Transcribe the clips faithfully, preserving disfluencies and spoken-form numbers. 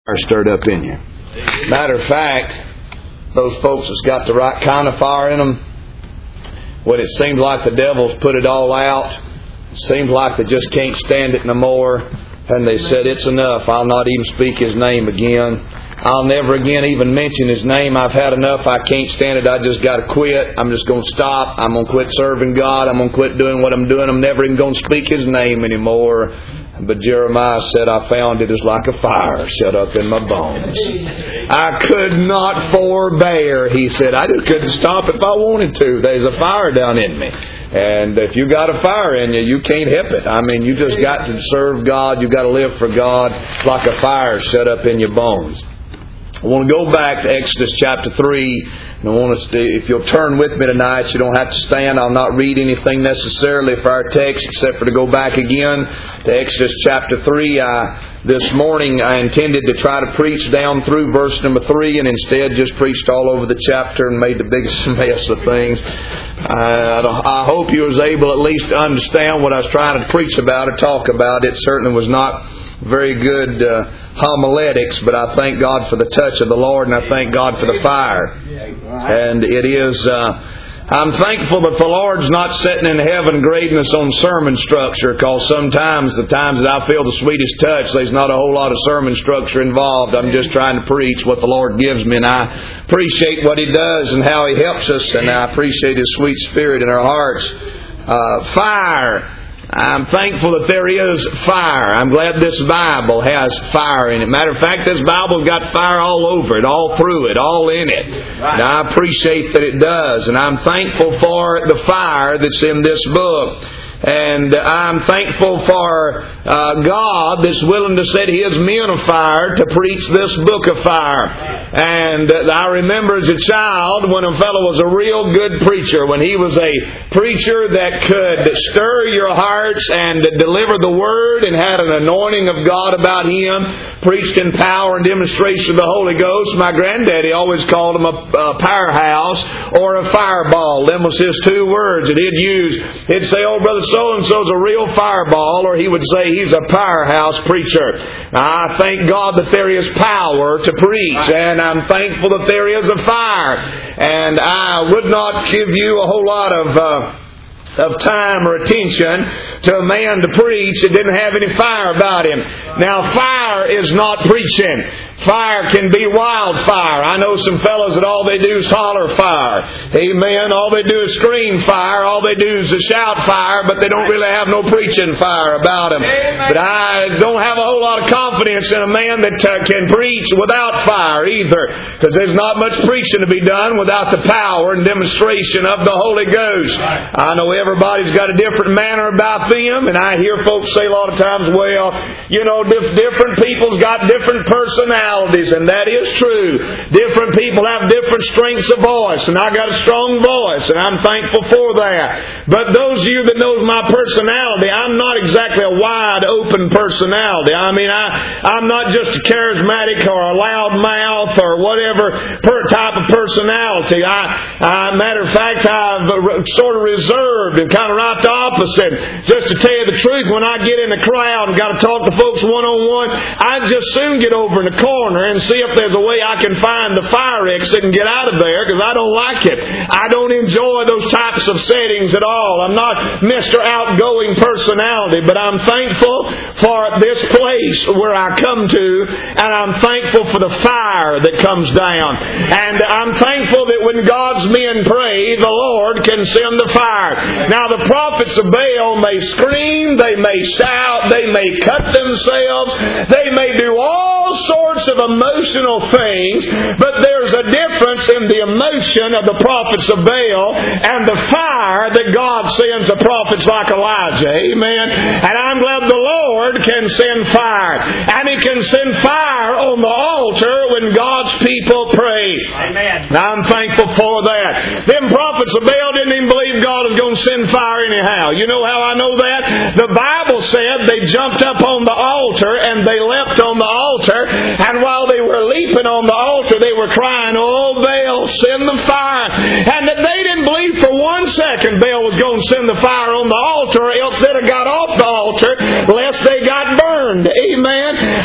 stirred up in you. Matter of fact, those folks that's got the right kind of fire in them, when it seems like the devil's put it all out, it seems like they just can't stand it no more, and they said, it's enough, I'll not even speak His name again. I'll never again even mention His name. I've had enough. I can't stand it. I just got to quit. I'm just going to stop. I'm going to quit serving God. I'm going to quit doing what I'm doing. I'm never even going to speak His name anymore. But Jeremiah said, I found it is like a fire shut up in my bones. I could not forbear, he said. I just couldn't stop if I wanted to. There's a fire down in me. And if you got a fire in you, you can't help it. I mean, you just got to serve God. You got to live for God. It's like a fire shut up in your bones. I want to go back to Exodus chapter three. And I want to, if you'll turn with me tonight, you don't have to stand. I'll not read anything necessarily for our text except for to go back again to Exodus chapter three. I, this morning I intended to try to preach down through verse number three, and instead just preached all over the chapter and made the biggest mess of things. I, I hope you was able at least to understand what I was trying to preach about or talk about. It certainly was not very good uh, homiletics, but I thank God for the touch of the Lord, and I thank God for the fire. And it is, uh, I'm thankful that the Lord's not sitting in heaven grading us on sermon structure, because sometimes, the times that I feel the sweetest touch, there's not a whole lot of sermon structure involved. I'm just trying to preach what the Lord gives me, and I appreciate what He does and how He helps us, and I appreciate His sweet Spirit in our hearts. Uh, fire. I'm thankful that there is fire. I'm glad this Bible has fire in it. Matter of fact, this Bible's got fire all over it, all through it, all in it. And I appreciate that it does. And I'm thankful for the fire that's in this book. And I'm thankful for uh, God that's willing to set His men afire to preach this book of fire. And uh, I remember as a child when a fellow was a real good preacher, when he was a preacher that could stir your hearts and deliver the Word and had an anointing of God about him, preached in power and demonstration of the Holy Ghost. My granddaddy always called him a, a powerhouse or a fireball. Them was his two words that he'd use. He'd say, oh, brother, so-and-so's a real fireball, or he would say he's a powerhouse preacher. I thank God that there is power to preach, and I'm thankful that there is a fire. And I would not give you a whole lot of uh, of time or attention to a man to preach that didn't have any fire about him. Now, fire is not preaching. Fire can be wildfire. I know some fellows that all they do is holler fire. Amen. All they do is scream fire. All they do is shout fire, but they don't really have no preaching fire about them. But I don't have a whole lot of confidence in a man that uh, can preach without fire either, because there's not much preaching to be done without the power and demonstration of the Holy Ghost. I know everybody's got a different manner about them, and I hear folks say a lot of times, well, you know, diff- different people's got different personalities. And that is true. Different people have different strengths of voice, and I got a strong voice, and I'm thankful for that. But those of you that knows my personality, I'm not exactly a wide open personality. I mean, I, I'm not just a charismatic or a loud mouth or whatever per type of personality. I, I matter of fact, I've sort of reserved and kind of right the opposite. Just to tell you the truth, when I get in the crowd and got to talk to folks one on one, I just soon get over in the corner and see if there's a way I can find the fire exit and get out of there, because I don't like it. I don't enjoy those types of settings at all. I'm not Mister Outgoing personality, but I'm thankful for this place where I come to, and I'm thankful for the fire that comes down. And I'm thankful that when God's men pray, the Lord can send the fire. Now, the prophets of Baal may scream, they may shout, they may cut themselves, they may do all sorts of emotional things, but there's a difference in the emotion of the prophets of Baal and the fire that God sends to prophets like Elijah. Amen. And I'm glad the Lord can send fire. And He can send fire on the altar when God's people pray. Amen. I'm thankful for that. Them prophets of Baal didn't even believe God was going to send fire anyhow. You know how I know that? The Bible said they jumped up on the altar and they leapt on the altar, and while they were leaping on the altar, they were crying, oh, Baal, send the fire. And that they didn't believe for one second Baal was going to send the fire on the altar, or else they'd have got off the altar lest they got burned. Amen.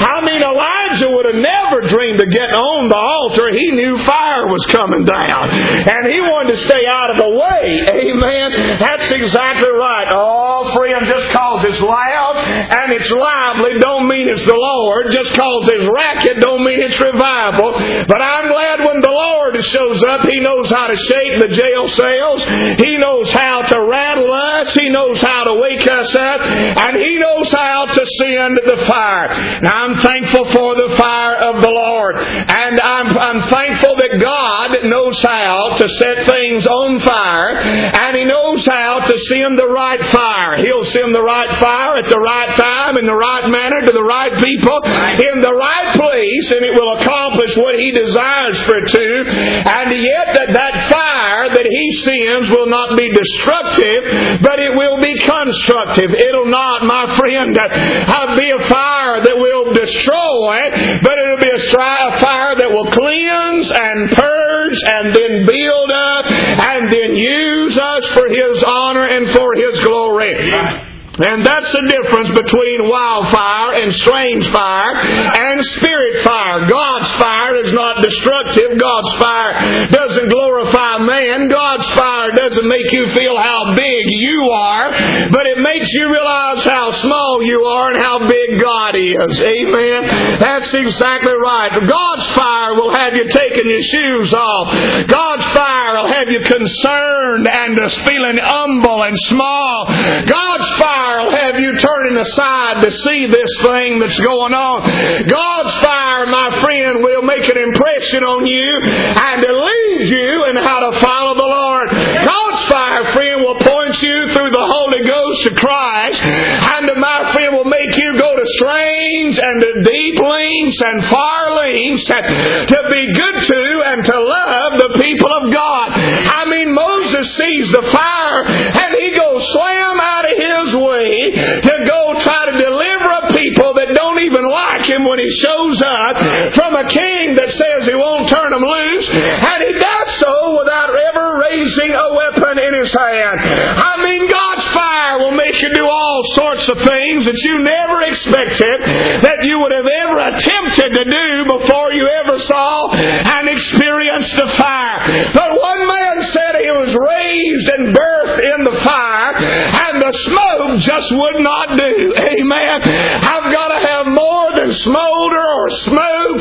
I mean, Elijah would have never dreamed of getting on the altar. He knew fire was coming down. And he wanted to stay out of the way. Amen. That's exactly right. Oh, friend, just cause it's loud and it's lively don't mean it's the Lord. Just cause it's racket don't mean it's revival. But I'm glad when the Lord shows up, He knows how to shake the jail cells. He knows how to rattle us. He knows how to wake us up. And He knows how to send the fire. Now, I'm thankful for the fire of the Lord. And I'm, I'm thankful that God knows how to set things on fire. And He knows how to send the right fire. He'll send the right fire at the right time, in the right manner, to the right people, in the right place, and it will accomplish what He desires for it to. And yet that, that fire that He sends will not be destructive, but it will be constructive. It'll not, my friend, uh, be a fire that will destroy, but it'll be a, stri- a fire that will cleanse and purge and then build up and then use us for His honor and for His glory. Right. And that's the difference between wildfire and strange fire and spirit fire. God's fire is not destructive. God's fire doesn't glorify man. God's fire doesn't make you feel how big you are, but it makes you realize how small you are and how big God is. Amen. That's exactly right. God's fire will have you taking your shoes off. God's fire will have you concerned and just feeling humble and small. God's fire will have you turning aside to see this thing that's going on. God's fire, my friend, will make an impression on you and to lead you in how to follow the Lord. God's fire, friend, will point you through the Holy Ghost to Christ, and my friend will make you go to strange and to deep lengths and far lengths to be good to and to love the people of God. I mean, Moses sees the fire and he goes slam out of his way to go try to deliver a people that don't even like him when he shows up from a king that says he won't turn them loose, and he does so without ever raising a weapon in his hand. I mean, God's fire will make you do all sorts of things that you never expected, that you would have ever attempted to do before you ever saw and experienced the fire. But one man said he was raised and birthed in the fire, and the smoke just would not do. Amen. I've got to have more than smolder or smoke.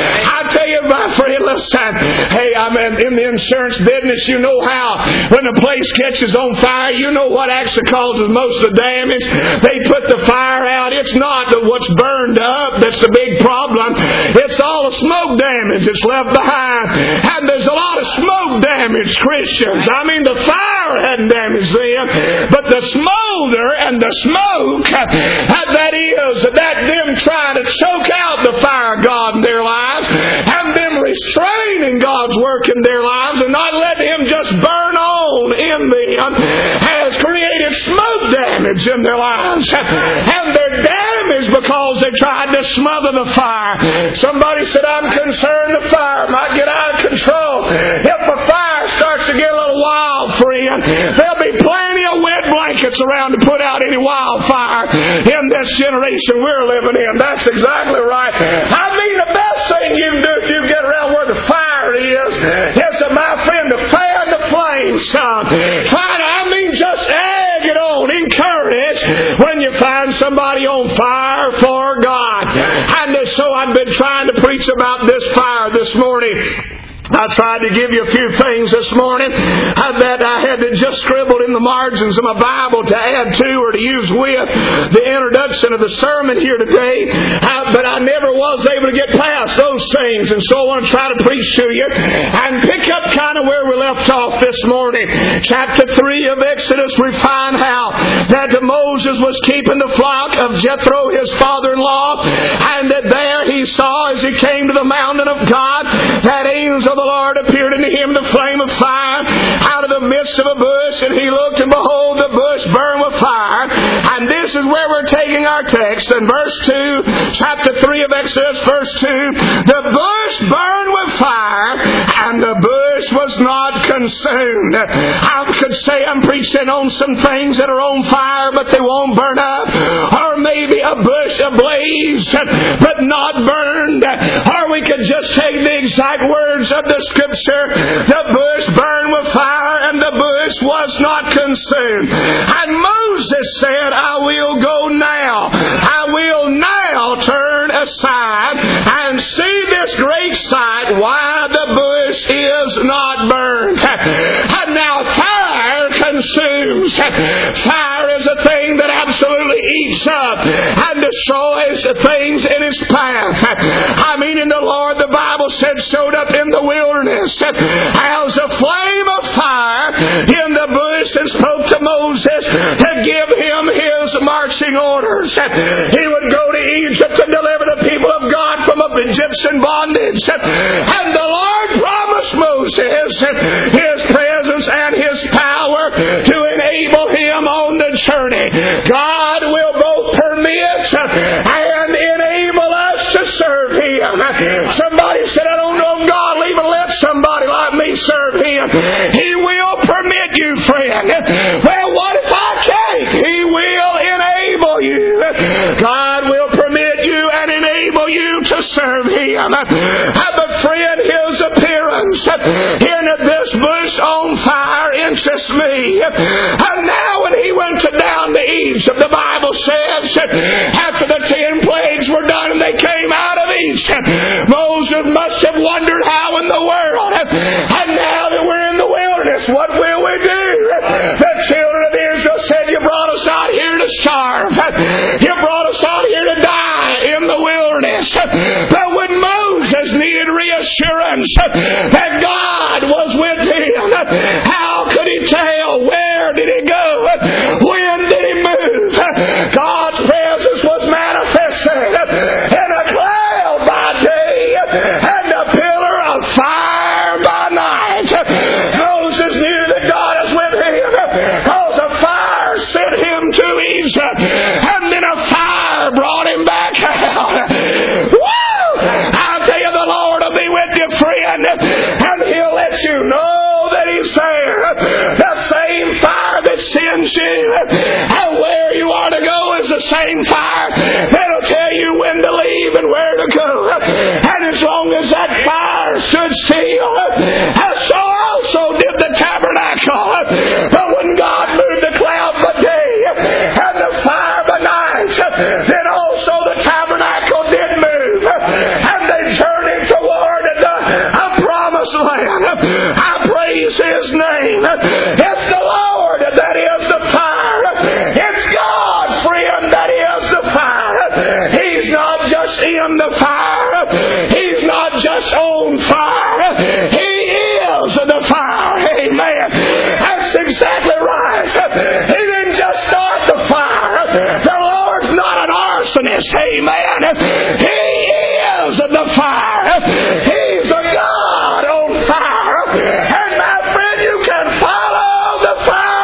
I tell you, my friend, listen. Hey, I'm in the insurance business. You know how when the place catches on fire, you know what actually causes most of the damage. They put the fire out. It's not what's burned up that's the big problem. It's all the smoke damage that's left behind. And there's a lot of smoke damage, Christians. I mean, the fire hadn't damaged them, but the smolder and the smoke, that is, that them trying to choke out the fire of God in their lives, and them restraining God's work in their lives and not letting Him just burn on in them, has created smoke damage in their lives. And they're damaged because they tried to smother the fire. Somebody said, I'm concerned the fire might get out of control. If the fire starts to get a little wild, friend, there'll be plenty of wet blankets around to put out any wildfire in this generation we're living in. That's exactly right. I mean, the best thing you can do if you get around where the fire is, is, my friend, to fan the flames some. Try to, I mean, just egg it on, encourage when you find somebody on fire for God. And so I've been trying to preach about this fire this morning. I tried to give you a few things this morning that I had to just scribbled in the margins of my Bible to add to or to use with the introduction of the sermon here today. But I never was able to get past those things. And so I want to try to preach to you and pick up kind of where we left off this morning. Chapter three of Exodus, we find how that Moses was keeping the flock of Jethro, his father-in-law, and that there he saw as he came to the mountain of God that angels of the Lord appeared unto him in the flame of fire out of the midst of a bush, and he looked, and behold, the bush burned with fire. And this is where we're taking our text in verse two, chapter three of Exodus, verse two. The bush burned with fire, and the bush was not consumed. I could say I'm preaching on some things that are on fire, but they won't burn up. Or maybe a bush ablaze, but not burned. Or we could just take the exact words of the Scripture. The bush burned with fire, and the bush was not consumed. And Moses said, I will go now. I will now turn aside and see this great sight, why the bush is not burned. And now fire consumes. Fire is a thing that absolutely eats up and destroys things in its path. I mean, in the Lord, the Bible said, showed up in the wilderness as a flame of fire in the bush and spoke to Moses to give him his marching orders. He would go to Egypt to deliver the people of God from Egyptian bondage. And the Lord promised Moses His presence and His power to enable him on the journey. God will both permit and enable us to serve Him. Somebody said, I don't know if God will even let somebody like me serve Him. He will permit you, friend. Well, what if I can't? He will enable you. God will permit you and enable you to serve Him. But friend, His appearance in this bush on fire interests me. And now when He went to down to Egypt, the Bible says, after the ten plagues were done and they came out of Egypt, Moses must have wondered how in the world, and now that we're in the wilderness, what will we do? The children of Israel said, you brought us out here to starve. You brought us out here to die in the wilderness. But when Moses needed reassurance that God was with him, how could he tell? Where did he go? When did he move? God's presence was manifested in a cloud by day and a pillar of fire by night. Moses knew that God is with him because a fire sent him to Egypt, and then a fire brought him back out. Woo! I'll tell you, the Lord will be with you, friend, and He'll let you know that He's there. The same fire that sends you and where you are to go is the same fire that'll tell you when to leave and where to go. And as long as that fire stood still, so also did the tabernacle. But when God moved the cloud by day and the fire by night, then also the tabernacle did move, and they journeyed toward the promised land. I praise His name. It's the Lord that is the fire. It's God, friend, that is the fire. He's not just in the fire. He's not just on fire. He is the fire. Amen. That's exactly right. He didn't just start the fire. The Lord's not an arsonist. Amen. He is the fire. He's a God on fire. And my friend, you can follow the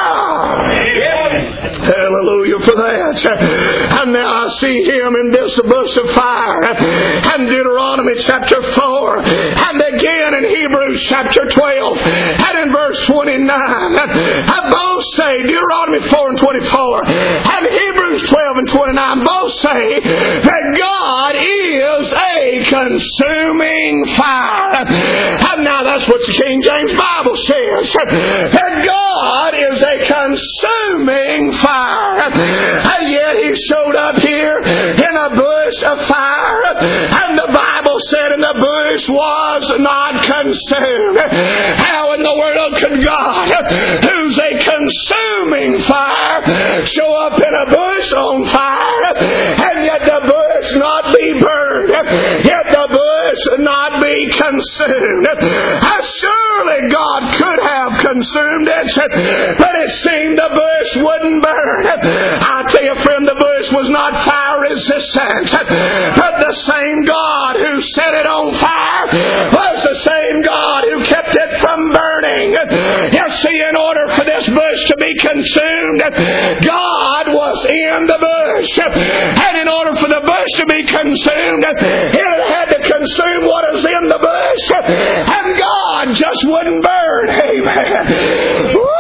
fire. Hallelujah for that. And now I see Him in this bush of fire. And Deuteronomy chapter four. And again in Hebrews chapter twelve. And in verse twenty-nine. And both say, Deuteronomy four and twenty-four. And Hebrews twelve and twenty-nine both say that God is a consuming fire. And now that's what the King James Bible says. That God is a consuming fire. And yet He showed up here in a bush of fire. And the Bible said, and the bush was not consumed. How in the world could God, who's a consuming fire, show up in a bush on fire, and yet the bush not be burned, yet the bush not be consumed? Surely God could have consumed it, but it seemed the bush wouldn't burn. I tell you, friend, the bush was not fire resistant, but the same God who set it on fire was the same God who kept it from burning. You see, in order for this bush to be consumed, God was in the bush. And in order for the bush to be consumed, it had to consume what is in the bush. And God just wouldn't burn. Amen. Woo!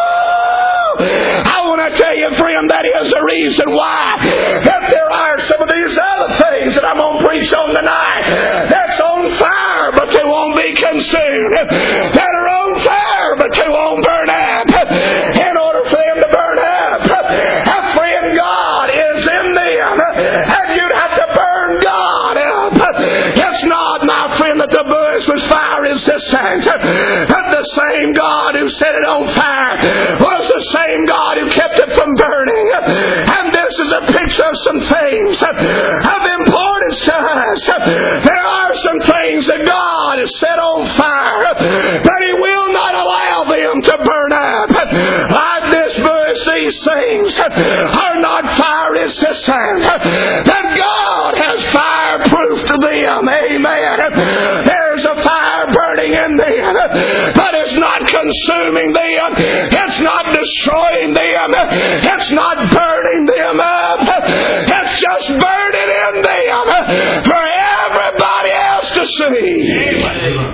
I want to tell you, friend, that is the reason why that there are some of these other things that I'm going to preach on tonight that's on fire, but they won't be consumed. That are on fire, but they won't burn up. In order for them to burn up, a friend, God is in them, and you'd have to burn God up. It's not, my friend, that the bush was fire resistant, but the same God who set it on fire was the same God who kept it from burning. And this is a picture of some things of importance to us. There are some things that God has set on fire, but He will not allow them to burn up. Like this bush, these things are not fire resistant. That God has fireproofed them. Amen. There's a fire burning in them, but it's not consuming them. It's not destroying them. It's not burning them up. It's just burning in them for everybody else to see.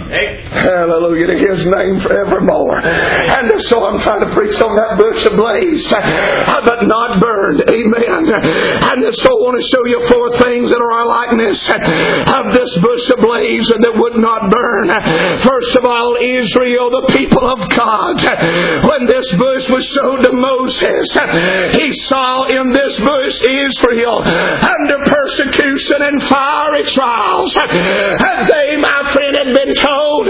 Hallelujah to His name forevermore. And so I'm trying to preach on that bush ablaze, but not burned. Amen. And so I want to show you four things that are our likeness of this bush ablaze that would not burn. First of all, Israel, the people of God. When this bush was showed to Moses, he saw in this bush Israel under persecution and fiery trials. And they, my friend, had been told,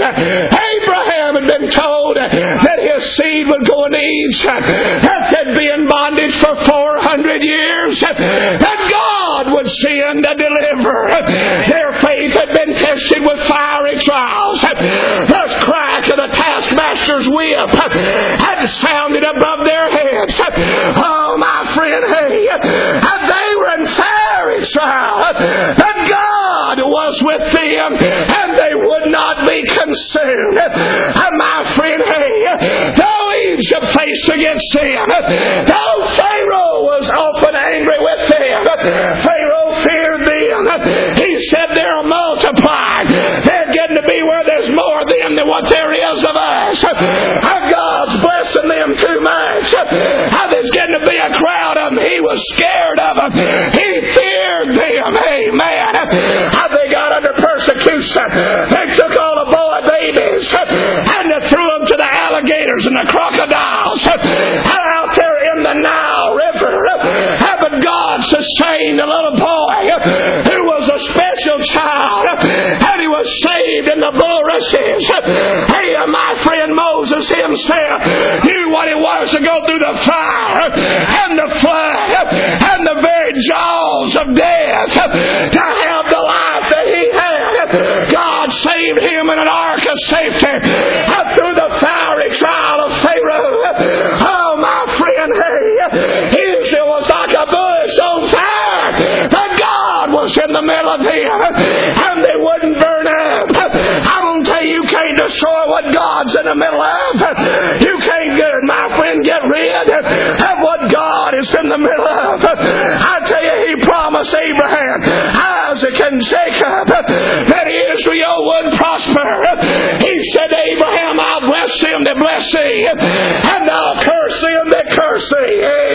Abraham had been told that his seed would go into Egypt, that they'd be in bondage for four hundred years, that God would send a deliverer. Their faith had been tested with fiery trials. The crack of the taskmaster's whip had sounded above their heads. Oh, my friend, hey, they were in fiery trial. But God was with them, and they would not be consumed. And my friend, hey, though Egypt faced against them, though Pharaoh was often angry with them, Pharaoh feared them. He said they're multiplied. They're getting to be where there's more of them than what there is of us. God's blessing them too much. There's getting to be a crowd of them. He was scared of them. He feared them. Amen. They got under persecution. They took all the boy babies and they threw them to the alligators and the crocodiles out there in the Nile River. But God sustained the little boy who was a special child, and he was saved in the bulrushes. Hey, my friend Moses himself knew what it was to go through the fire and the flood and the very jaws of death to have the life that he had. God saved him in an ark of safety through the fiery trial of Pharaoh. Oh, my friend, hey, Israel was like a bush on fire, but God was in the middle of them, and they wouldn't burn up. I'm going to tell you, you can't destroy what God's in the middle of. You can't, get, my friend, get rid of what God is in the middle of. I tell you, He promised Abraham, Isaac, and Jacob that Israel would prosper. He said to Abraham, I'll bless them that bless thee, and I'll curse them that curse thee.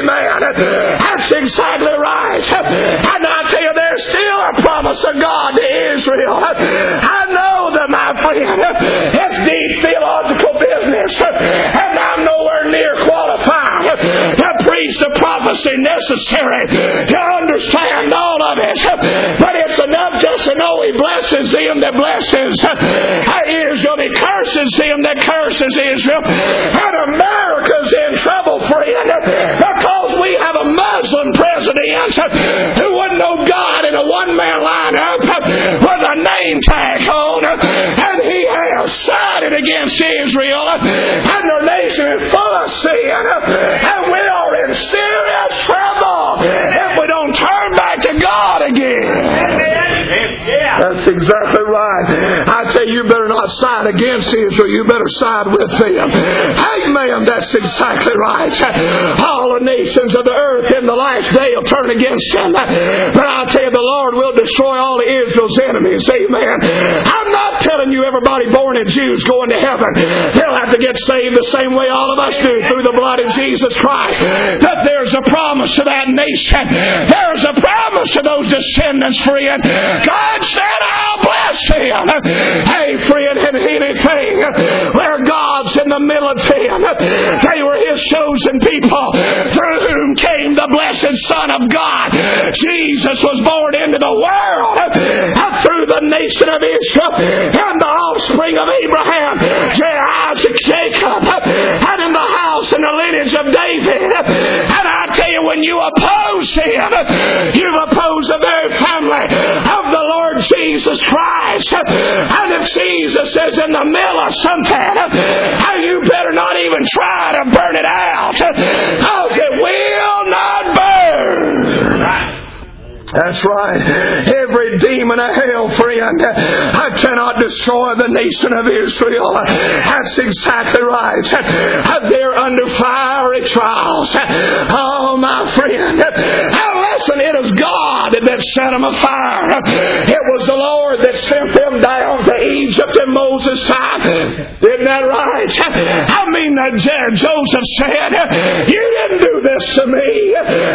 Amen. That's exactly right. And I tell you, there's still a promise of God to Israel. I know that, my friend, it's deep theological business, and I'm nowhere near qualified to preach the prophecy necessary to understand all of it. But it's enough just to know He blesses them that blesses Israel. He curses them that curses Israel. And America's in trouble, friend, because we have a Muslim president who wouldn't know God in a one-man lineup with a name tag on, and he has sided against Israel, and their nation is full of sin, and we are in serious trouble if we don't turn back to God again. That's exactly right. I tell you, you better not side against Israel. You better side with them. Amen. That's exactly right. All the nations of the earth in the last day will turn against Him. But I'll tell you, the Lord will destroy all of Israel's enemies. Amen. I'm not telling you everybody everybody born of Jews going to heaven. They'll have to get saved the same way all of us do, through the blood of Jesus Christ. But there's a promise to that nation. There's a promise to those descendants, friend. God said, I'll bless him. Hey, friend, in anything where God's in the middle of them, they were His chosen people, through whom came the blessed Son of God. Jesus was born into the world through the nation of Israel and the offspring of Abraham, Isaac, Jacob, and in the house and the lineage of David. And I tell you, when you oppose him, you've opposed the very family of the Lord Jesus Christ. And if Jesus is in the middle of something, you better not even try to burn it out, because it will not burn. That's right. Every demon of hell, friend, I cannot destroy the nation of Israel. That's exactly right. They're under fiery trials. Oh, my friend. Now listen, it is God that set them afire. It was the Lord that sent them down to Egypt in Moses' time. Isn't that right? I mean, Joseph said, you didn't do this to me.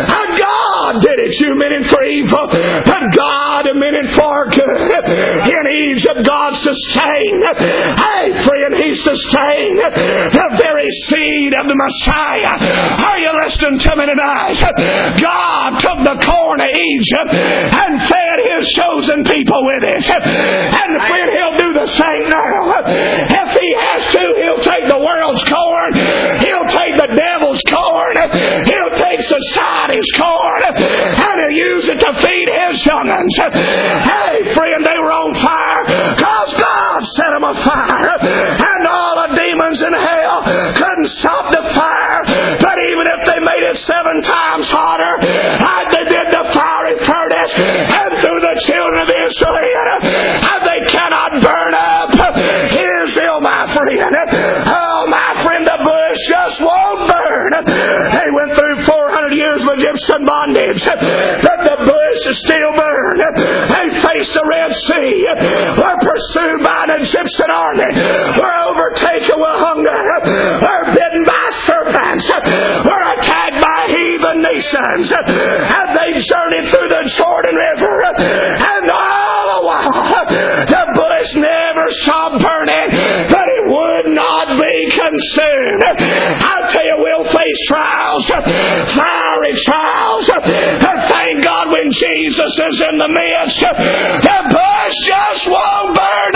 God did it. You meant it for evil. But God meant it for good. In Egypt, God sustained. Hey, friend, He sustained the very seed of the Messiah. Are you listening to me tonight? God took the corn of Egypt and fed His chosen people with it. And friend, He'll do the same now. If He has to, He'll take the world's corn. He'll take the devil's corn. He'll take society's corn. And He'll use it to feed His young'uns. Hey, friend, they were on fire because God set them afire. And all the demons in hell couldn't stop the fire. But even if they made it seven times hotter, like they did the fiery furnace, and through the children of Israel, and they cannot burn up Israel, my friend. Oh, my friend, the bush just won't burn. They went through four hundred years of Egyptian bondage, but the bush is still burned. They faced the Red Sea, were pursued by an Egyptian army, were overtaken with hunger, were bitten by serpents, were attacked by heathen nations, and they journeyed through the Jordan River, and all the while the bush never stopped burning, but it would not be consumed. I'll tell you, we'll face trials, fiery trials, but thank God when Jesus is in the midst, the bush just won't burn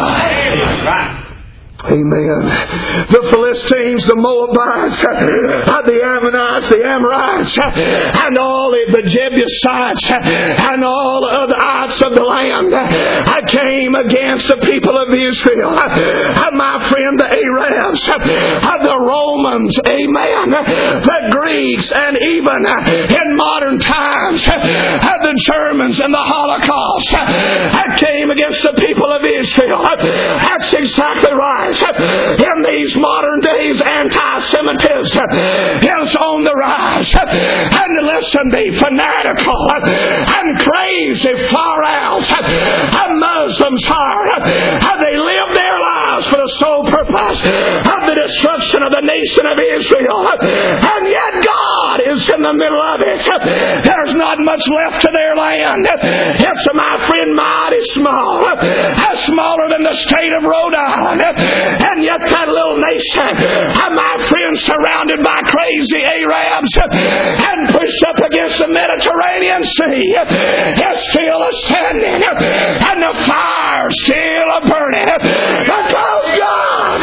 up. Amen. The Philistines, the Moabites, the Ammonites, the Amorites, and all the Jebusites, and all the other ites of the land, I came against the people of Israel. My friend, the Arabs, the Romans, amen, the Greeks, and even in modern times, the Germans and the Holocaust. I came against the people of Israel. That's exactly right. In these modern days, anti-Semitism is on the rise. And listen, be fanatical and crazy, far out. And Muslims are. And they live their lives for the sole purpose of the destruction of the nation of Israel. And yet God is in the middle of it. There's not much left to their land. It's, my friend, mighty small. Smaller than the state of Rhode Island. And yet that little nation, my friends, surrounded by crazy Arabs and pushed up against the Mediterranean Sea, is still a standing, and the fire still a burning. Because God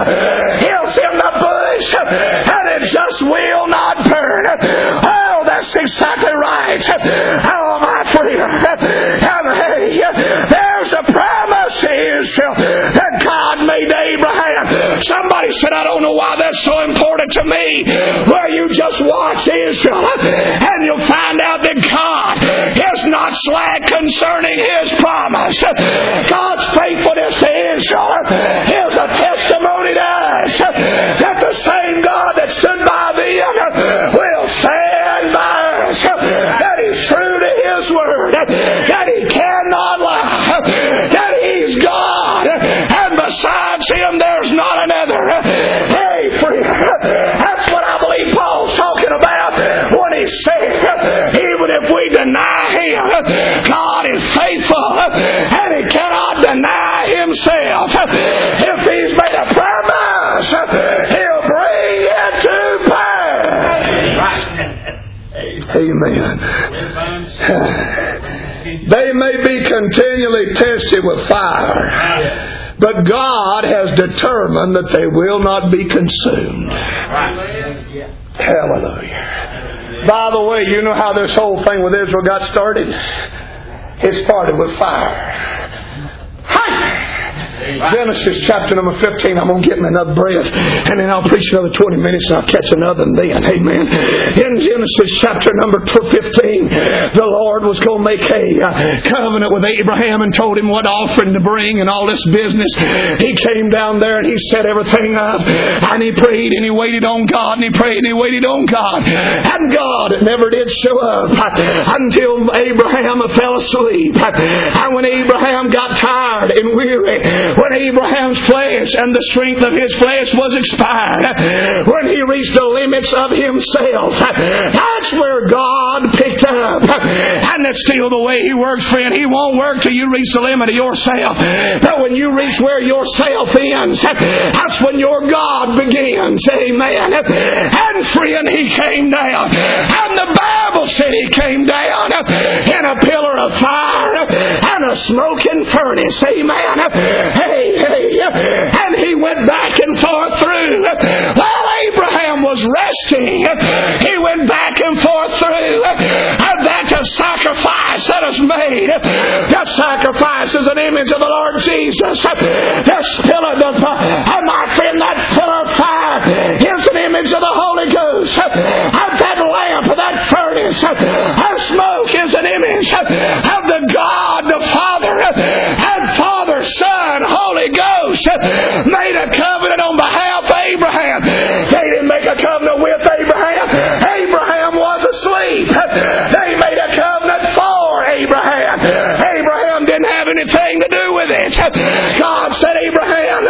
is in the bush, and it just will not burn. Oh, that's exactly right. Oh, my friend. And hey, there's a promise to Israel that God made to Abraham. Somebody said, I don't know why that's so important to me. Well, you just watch Israel, and you'll find out that God is not slack concerning His promise. God's faithfulness to Israel is a testimony to us that the same God that stood by them will stand by us. That He's true to His word. That He cannot lie. That He's God. And besides Him, there's not another. Hey, friend, that's what I believe Paul's talking about when he said, even if we deny Him, God is faithful, and He cannot deny Himself. If He's made a promise, He'll bring it to pass. Amen. They may be continually tested with fire, but God has determined that they will not be consumed. Hallelujah. By the way, you know how this whole thing with Israel got started? It started with fire. Hi! Genesis chapter number fifteen. I'm going to get me another breath, and then I'll preach another twenty minutes, and I'll catch another and then. Amen. In Genesis chapter number fifteen, the Lord was going to make a covenant with Abraham and told him what offering to bring and all this business. He came down there and he set everything up, and he prayed and he waited on God, and he prayed and he waited on God. And God never did show up until Abraham fell asleep. And when Abraham got tired and weary, when Abraham's flesh and the strength of his flesh was expired, when he reached the limits of himself, that's where God picked up. And that's still the way He works, friend. He won't work till you reach the limit of yourself. But when you reach where yourself ends, that's when your God begins. Amen. And friend, He came down. And the Bible said He came down in a pillar of fire and a smoking furnace. Amen. Hey, hey, and He went back and forth through. While Abraham was resting, He went back and forth through. And that's a sacrifice that is made. That sacrifice is an image of the Lord Jesus. This pillar, the, and my friend, that pillar of fire is an image of the Holy Ghost. And that lamp, that furnace, that smoke is an image of the God, the Father, and Father, Son, Holy Ghost made a covenant on behalf of Abraham. They didn't make a covenant with Abraham. Abraham was asleep. They made a covenant for Abraham. Abraham didn't have anything to do with it. God said, Abraham,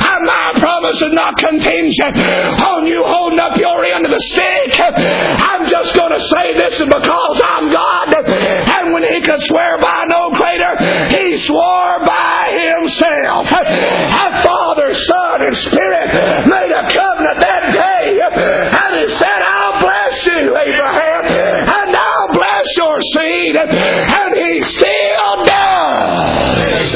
my promise is not contingent on you holding up your end of the stick. I'm just going to say this is because I'm God. And when He could swear by no greater, He swore by Himself. And Father, Son, and Spirit made a covenant that day. And He said, I'll bless you, Abraham, and I'll bless your seed. And He still does.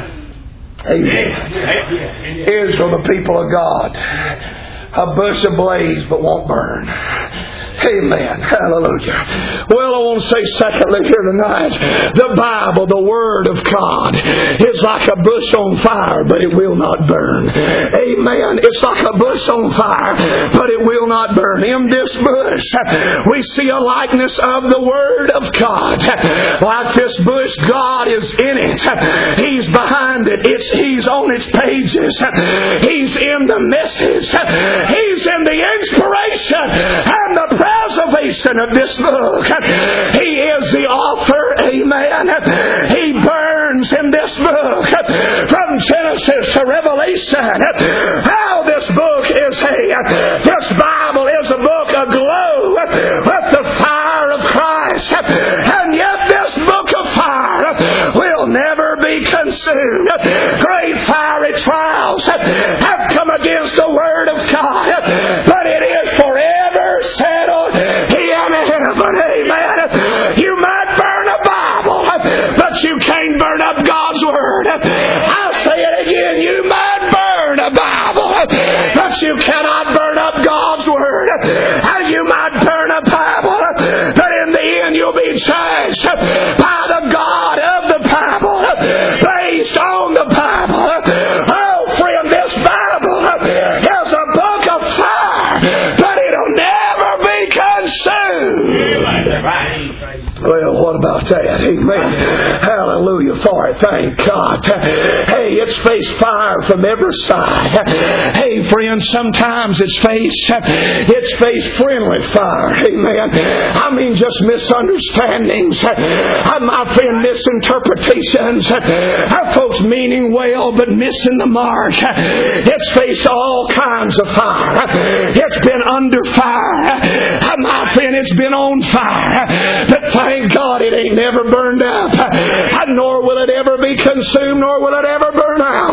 Amen. Israel, the people of God, a bush ablaze but won't burn. Amen. Hallelujah. Well, I want to say secondly here tonight, the Bible, the Word of God, is like a bush on fire, but it will not burn. Amen. It's like a bush on fire, but it will not burn. In this bush, we see a likeness of the Word of God. Like this bush, God is in it. He's behind it. It's, He's on its pages. He's in the message. He's in the inspiration and the preservation of this book. He is the author. Amen. He burns in this book from Genesis to Revelation. How this book is a, this Bible is a book aglow with the fire of Christ. And yet this book of fire will never be consumed. Great fiery trials have come against the Word of God, but it is forever settled in heaven. Amen. You might burn a Bible, but you can't burn up God's Word. I'll say it again. You might burn a Bible, but you cannot burn up God's Word. And you might burn a Bible, but in the end you'll be judged by the God of the Bible, based on the Bible. Oh, friend, this Bible is a book of fire, but it'll never be consumed. Well, what about that? Amen. Hallelujah. for it, thank God. Hey, it's faced fire from every side. Hey, friends, sometimes it's faced, it's faced friendly fire. Amen. I mean, just misunderstandings. My friend, misinterpretations. Folks meaning well, but missing the mark. It's faced all kinds of fire. It's been under fire. My friend, it's been on fire. But thank God it ain't never burned up. Nor will it ever be consumed, nor will it ever burn out.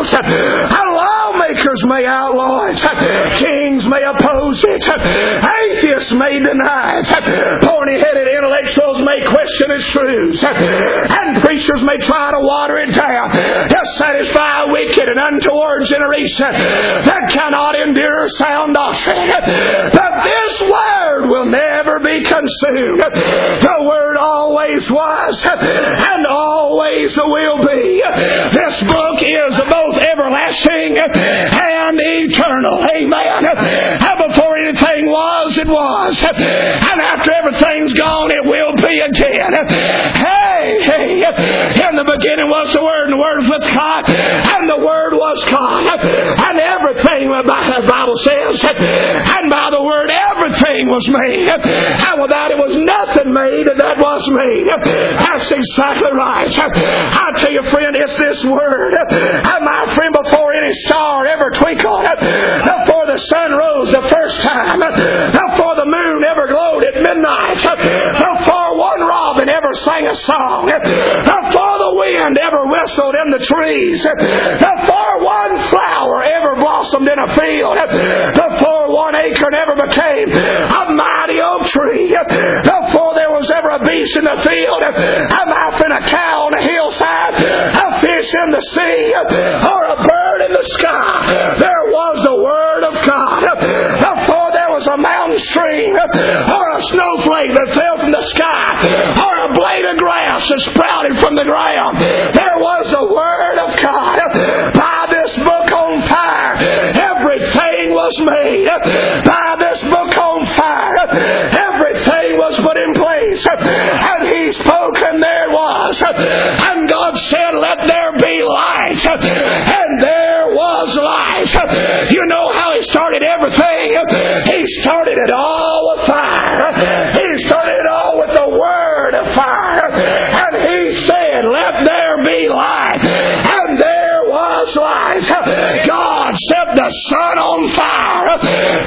Lawmakers may outlaw it. Kings may oppose it. Atheists may deny it. Horny-headed intellectuals may question its truths. And preachers may try to water it down to satisfy a wicked and untoward generation that cannot endure sound doctrine. But this Word will never be consumed. The Word always was and always will be. This book is both everlasting and eternal. Amen. And before anything was, it was. And after everything's gone, it will be again. Hey, hey, in the beginning was the Word, and the Word was with God, and the Word was God. And everything, the Bible says, and by the Word everything was made. And without it was nothing made that was made. That's exactly right. I tell you, friend, it's this Word. And my friend, before any star ever twinkled, before the sun rose the first time, before the moon ever glowed at midnight, before one robin ever sang a song, before the wind ever whistled in the trees, before one flower ever blossomed in a field, before one acorn ever became a mighty oak tree, before there was ever a beast in the field, a mouth and a cow on the hillside, a fish in the sea, or a bird in the sky, there was the Word of God. Before there was a mountain stream, or a snowflake that fell from the sky, or a blade of grass that sprouted from the ground, there was the Word of God. By this book on fire, everything was made. By this book on fire, everything was put in place. And He spoke, and there was. And God said, let there be light. And there was light. You know how He started everything? He started it all with fire. He started it all with the Word of fire. And He said, let there be light. And there was light. God set the sun on fire.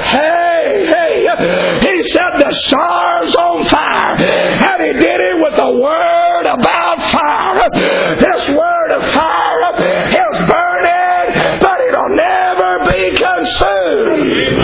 Hey, hey. He set the stars on fire. And He did it with a Word about fire. This Word of fire is burning, but it'll never be consumed.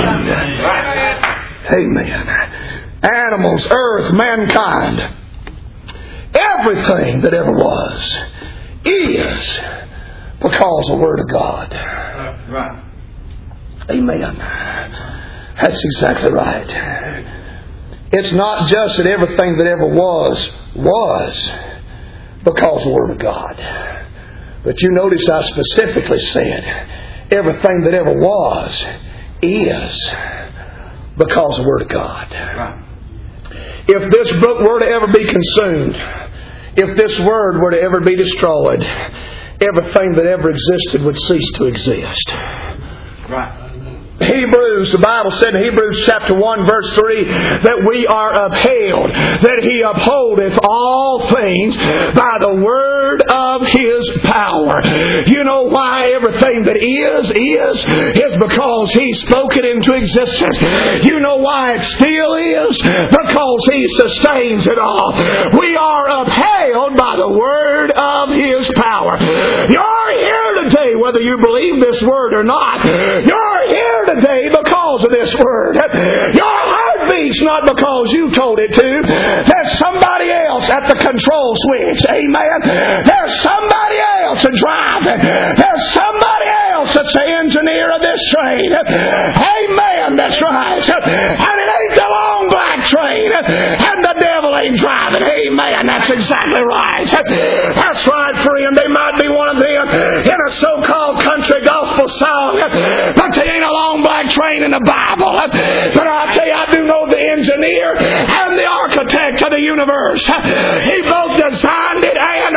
Amen. Animals, earth, mankind, everything that ever was is because of the Word of God. Right. Amen. That's exactly right. It's not just that everything that ever was, was because of the Word of God. But you notice I specifically said everything that ever was is because of the Word of God. Right. If this book were to ever be consumed, if this Word were to ever be destroyed, everything that ever existed would cease to exist. Right. Hebrews, the Bible said in Hebrews chapter one verse three that we are upheld, that He upholdeth all things by the word of His power. You know why everything that is, is, is because He spoke it into existence. You know why it still is? Because He sustains it all. We are upheld by the word of His power. You're here today whether you believe this word or not. You're here today because of this Word. Your heart beats not because you told it to. There's somebody else at the control switch. Amen. There's somebody else driving. There's somebody else that's the engineer of this train. Amen. That's right. And it ain't the long black train. And the devil ain't driving. Amen. That's exactly right. That's right, friend. They might be one of them in a so-called country gospel song, but they ain't a long black train in the Bible. But I tell you, I do know the engineer and the architect of the universe. He both designed it and operated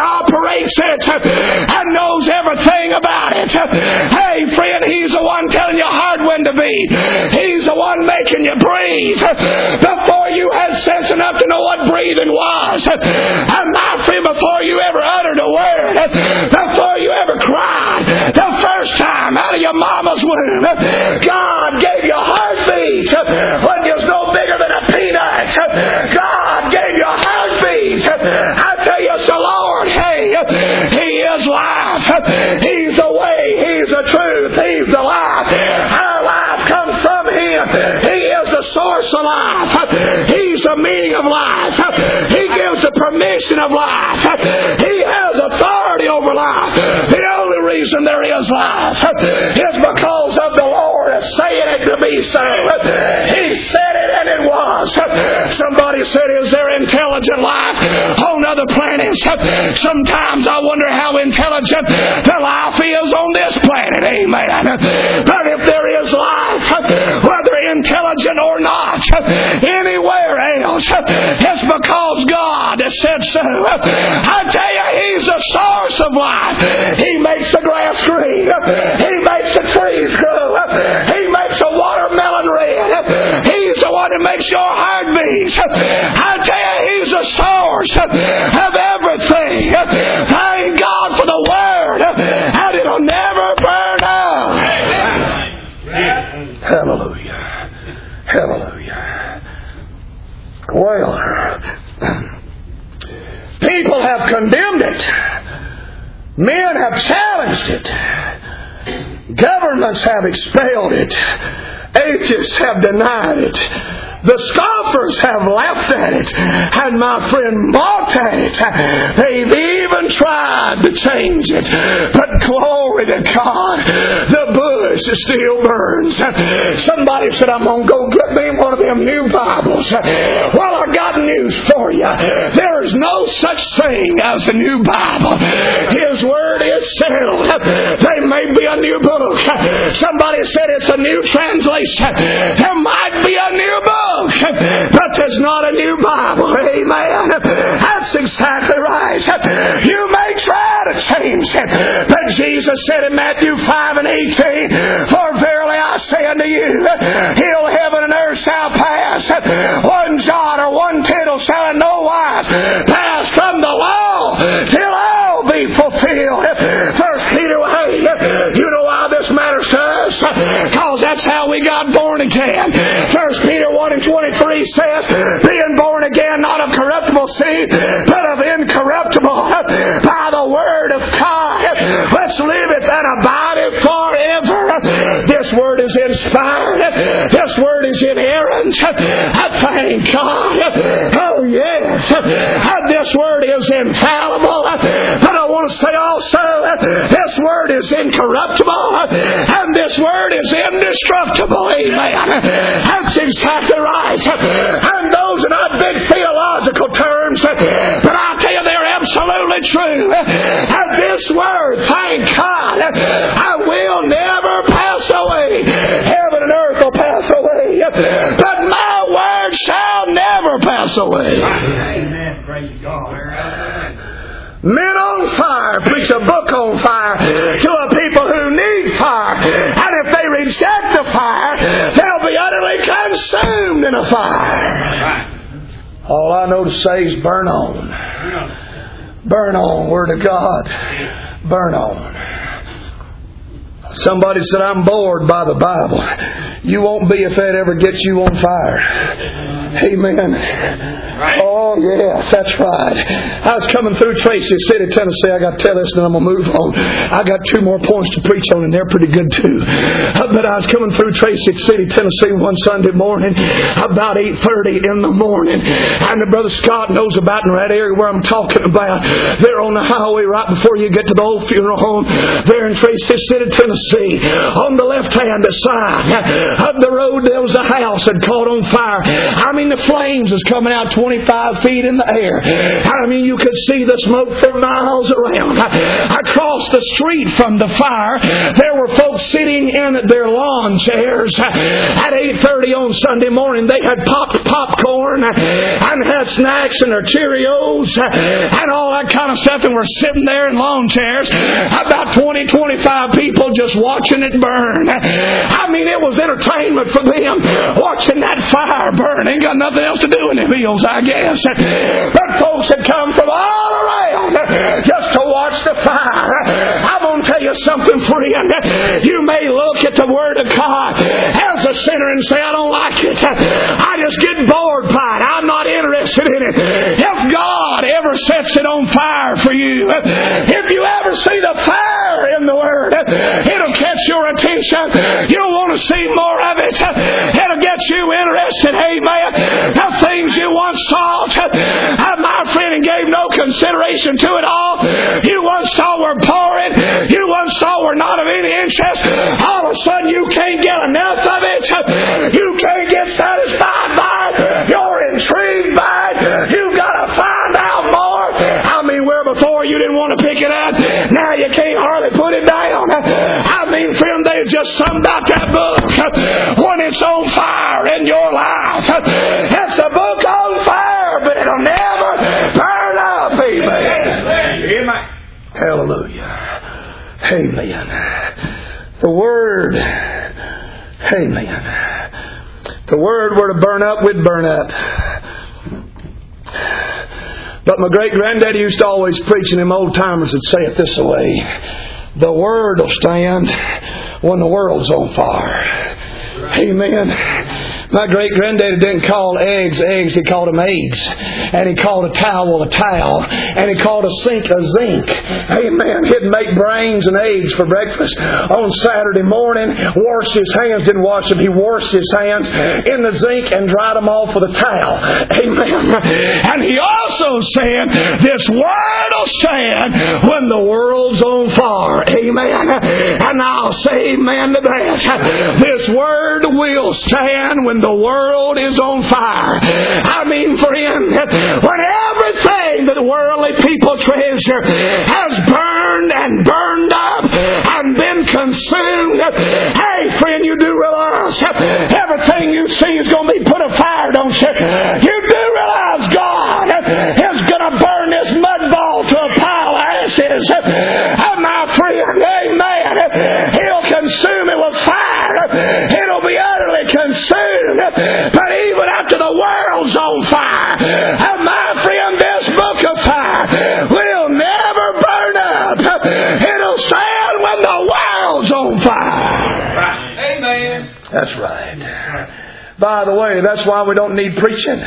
operates it and knows everything about it. Hey, friend, He's the one telling you hard when to be. He's the one making you breathe before you had sense enough to know what breathing was. And my friend, before you ever uttered a word, before you ever cried the first time out of your mama's womb, God gave you a heartbeat when you was no bigger than a peanut. God gave you a heartbeat. I tell you, so Lord, hey, He is life. He's the way. He's the truth. He's the life. Our life comes from Him. He is the source of life. He's the meaning of life. He gives the permission of life. He has authority over life. The only reason there is life is because of the Lord saying it to be so. He said it and it was. Somebody said, is there intelligent life on other planets? Sometimes I wonder how intelligent the life is on this planet. Amen. But if there is life, whether intelligent or not, anywhere else, it's because God has said so. I tell you, He's the source of life. He makes the grass green. He makes the trees grow. He makes the watermelon red. He's the one that makes your heart beat. I tell you, He's the source of everything. Thank God for the Word, and it'll never burn out. Hallelujah. Hallelujah. Well, people have condemned it. Men have challenged it. Governments have expelled it. Atheists have denied it. The scoffers have laughed at it, and my friend mocked at it. They've even tried to change it. But glory to God, the bush still burns. Somebody said, I'm going to go get me one of them new Bibles. Well, I got news for you. There is no such thing as a new Bible. His Word is settled. There may be a new book. Somebody said it's a new translation. There might be a new book. But there's not a new Bible. Amen. That's exactly right. You may try to change it. But Jesus said in Matthew five and eighteen, for verily I say unto you, till heaven and earth shall pass, one jot or one tittle shall in no wise pass from the law till all be fulfilled. First Peter, hey, you know why this matters to us? Because that's how we got born again. First Peter one and twenty-three says, being born again not of corruptible seed, but of incorruptible, by the word of God, which liveth and abideth forever. This word is inspired. This word is inerrant. I thank God. Oh yes. This word is infallible. But I want to say also, this word is incorruptible, and this word is indestructible. Amen. That's exactly right. And those are not big theological terms, but I tell you, they're absolutely true. And this word, thank God, I will never pass away. Heaven and earth will pass away, but my word shall never pass away. Amen. Praise God. Men on fire preach a book on fire to a people who need fire. And if they reject the fire, they'll be utterly consumed in a fire. All I know to say is burn on. Burn on, Word of God. Burn on. Somebody said, I'm bored by the Bible. You won't be if that ever gets you on fire. Amen. Oh, yes, that's right. I was coming through Tracy City, Tennessee. I got to tell this, and then I'm going to move on. I got two more points to preach on, and they're pretty good too. But I was coming through Tracy City, Tennessee one Sunday morning, about eight thirty in the morning. And Brother Scott knows about in that area where I'm talking about. They're on the highway right before you get to the old funeral home. There in Tracy City, Tennessee. On the left-hand side of the road, there was a house that caught on fire. I mean, the flames was coming out twenty-five feet in the air. I mean, you could see the smoke for miles around. Across the street from the fire, there were folks sitting in their lawn chairs at eight thirty on Sunday morning. They had popped popcorn and had snacks and their Cheerios and all that kind of stuff, and were sitting there in lawn chairs. About twenty, twenty-five people just watching it burn. I mean, it was entertainment for them, watching that fire burn. Ain't got nothing else to do in the hills, I guess. But folks had come from all around just to watch the fire. I'm going to tell you something, friend. You may look at the Word of God as a sinner and say, I don't like it. I just get bored by it. I'm not interested in it. If God ever sets it on fire for you, if you ever see the fire in the Word, it'll catch your attention. You'll want to see more of it. It'll get you interested. Amen. The things you once thought, my friend, and gave no consideration to it all, you once thought were boring, you once thought were not of any interest, all of a sudden you can't get enough of it. You can't get satisfied by it. You're intrigued by it. You've got to find out more. I mean, where before you didn't want to pick it up, now you can't hardly put it down. I mean, friend, they just something about that book when it's on fire in your life. It's a book on fire, but it'll never burn up. Amen. Amen. Hallelujah. Amen. The Word. Amen. The Word were to burn up, we'd burn up. But my great-granddaddy used to always preach, and them old-timers would say it this way: the Word will stand when the world's on fire. Amen. My great-granddaddy didn't call eggs eggs, he called them eggs. And he called a towel a towel. And he called a sink a zinc. Amen. He'd make brains and eggs for breakfast on Saturday morning. Washed his hands, didn't wash them, he washed his hands in the zinc and dried them off with a towel. Amen. And he also said, this Word will stand when the world's on fire. Amen. And I'll say amen to that. This Word will stand when the world is on fire. I mean, friend, when everything that worldly people treasure has burned and burned up and been consumed, hey, friend, you do realize everything you see is going to be put afire, don't you? You do realize God is going to burn this mud ball to a pile of ashes. Oh, my friend, amen. He'll consume it with fire. It'll be utterly consumed. But even after the world's on fire, oh, my friend, this book of fire will never burn up. It'll stand when the world's on fire. Amen. That's right. By the way, that's why we don't need preaching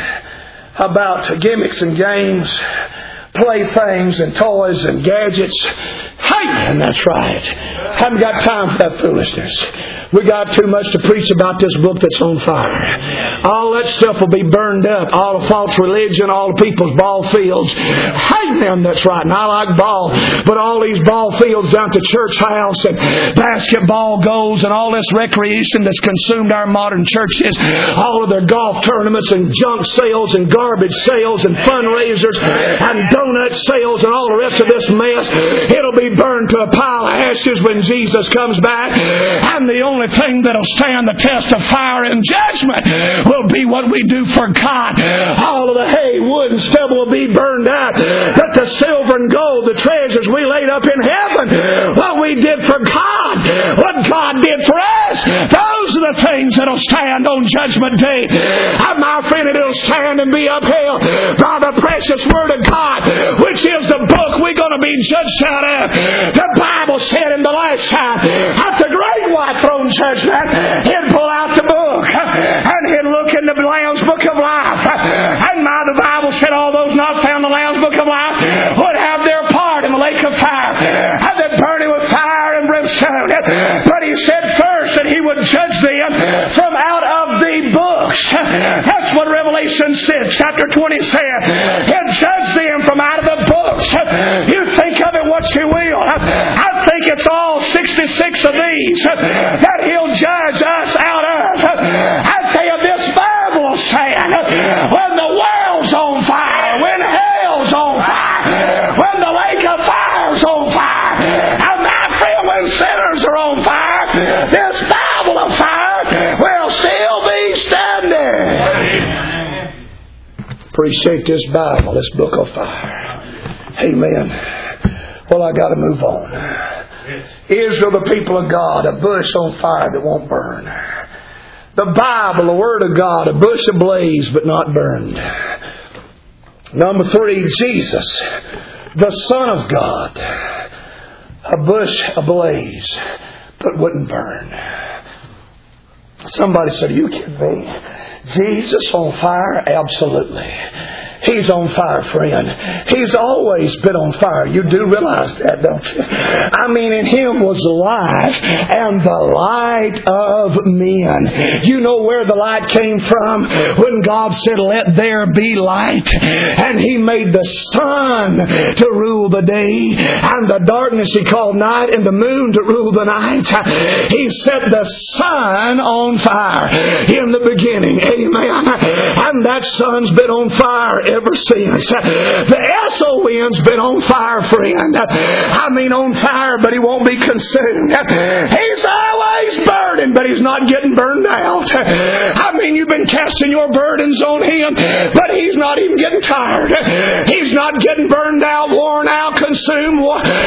about gimmicks and games, playthings and toys and gadgets. Hey, and that's right. Haven't got time for that foolishness. We got too much to preach about this book that's on fire. All that stuff will be burned up. All the false religion, all the people's ball fields. Hey, man, that's right. And I like ball. But all these ball fields down to church house and basketball goals and all this recreation that's consumed our modern churches. All of their golf tournaments and junk sales and garbage sales and fundraisers and donut sales and all the rest of this mess. It'll be burned to a pile of ashes when Jesus comes back. And the only thing that'll stand the test of fire and judgment will be what we do for God. All of the hay, wood, and stubble will be burned out. But the silver and gold, the treasures we laid up in heaven, what we did for God, what God did for us, those are the things that'll stand on Judgment Day. And my friend, it'll stand and be upheld by the precious Word of God, which is the book we're going to be judged out of. The Bible said in the last time, at the great white throne judgment, he'd pull out the book and he'd look in the Lamb's Book of Life. And my, the Bible said all those not found in the Lamb's Book of Life would have their part in the lake of fire, and they'd burn it with fire and brimstone. But he said first that he would judge them from out of the books. That's what Revelation six, chapter twenty said. He'd judge them from out of the books. You think of it what you will. I think it's all sixty-six of these that he'll judge us out of. I tell you, this Bible will stand when the world's on fire, when hell's on fire, when the lake of fire's on fire, and my friend, when sinners are on fire, this Bible of fire will still be standing. Appreciate this Bible, this book of fire. Amen. Well, I got to move on. Israel, the people of God, a bush on fire that won't burn. The Bible, the Word of God, a bush ablaze but not burned. Number three, Jesus, the Son of God, a bush ablaze but wouldn't burn. Somebody said, "Are you kidding me? Jesus on fire?" Absolutely. He's on fire, friend. He's always been on fire. You do realize that, don't you? I mean, in Him was life and the light of men. You know where the light came from? When God said, "Let there be light." And He made the sun to rule the day, and the darkness He called night, and the moon to rule the night. He set the sun on fire in the beginning. Amen. And that sun's been on fire ever since. The S O N's been on fire, friend. I mean on fire, but he won't be consumed. He's always burning, but he's not getting burned out. I mean, you've been casting your burdens on him, but he's not even getting tired. He's not getting burned out, worn out, consumed.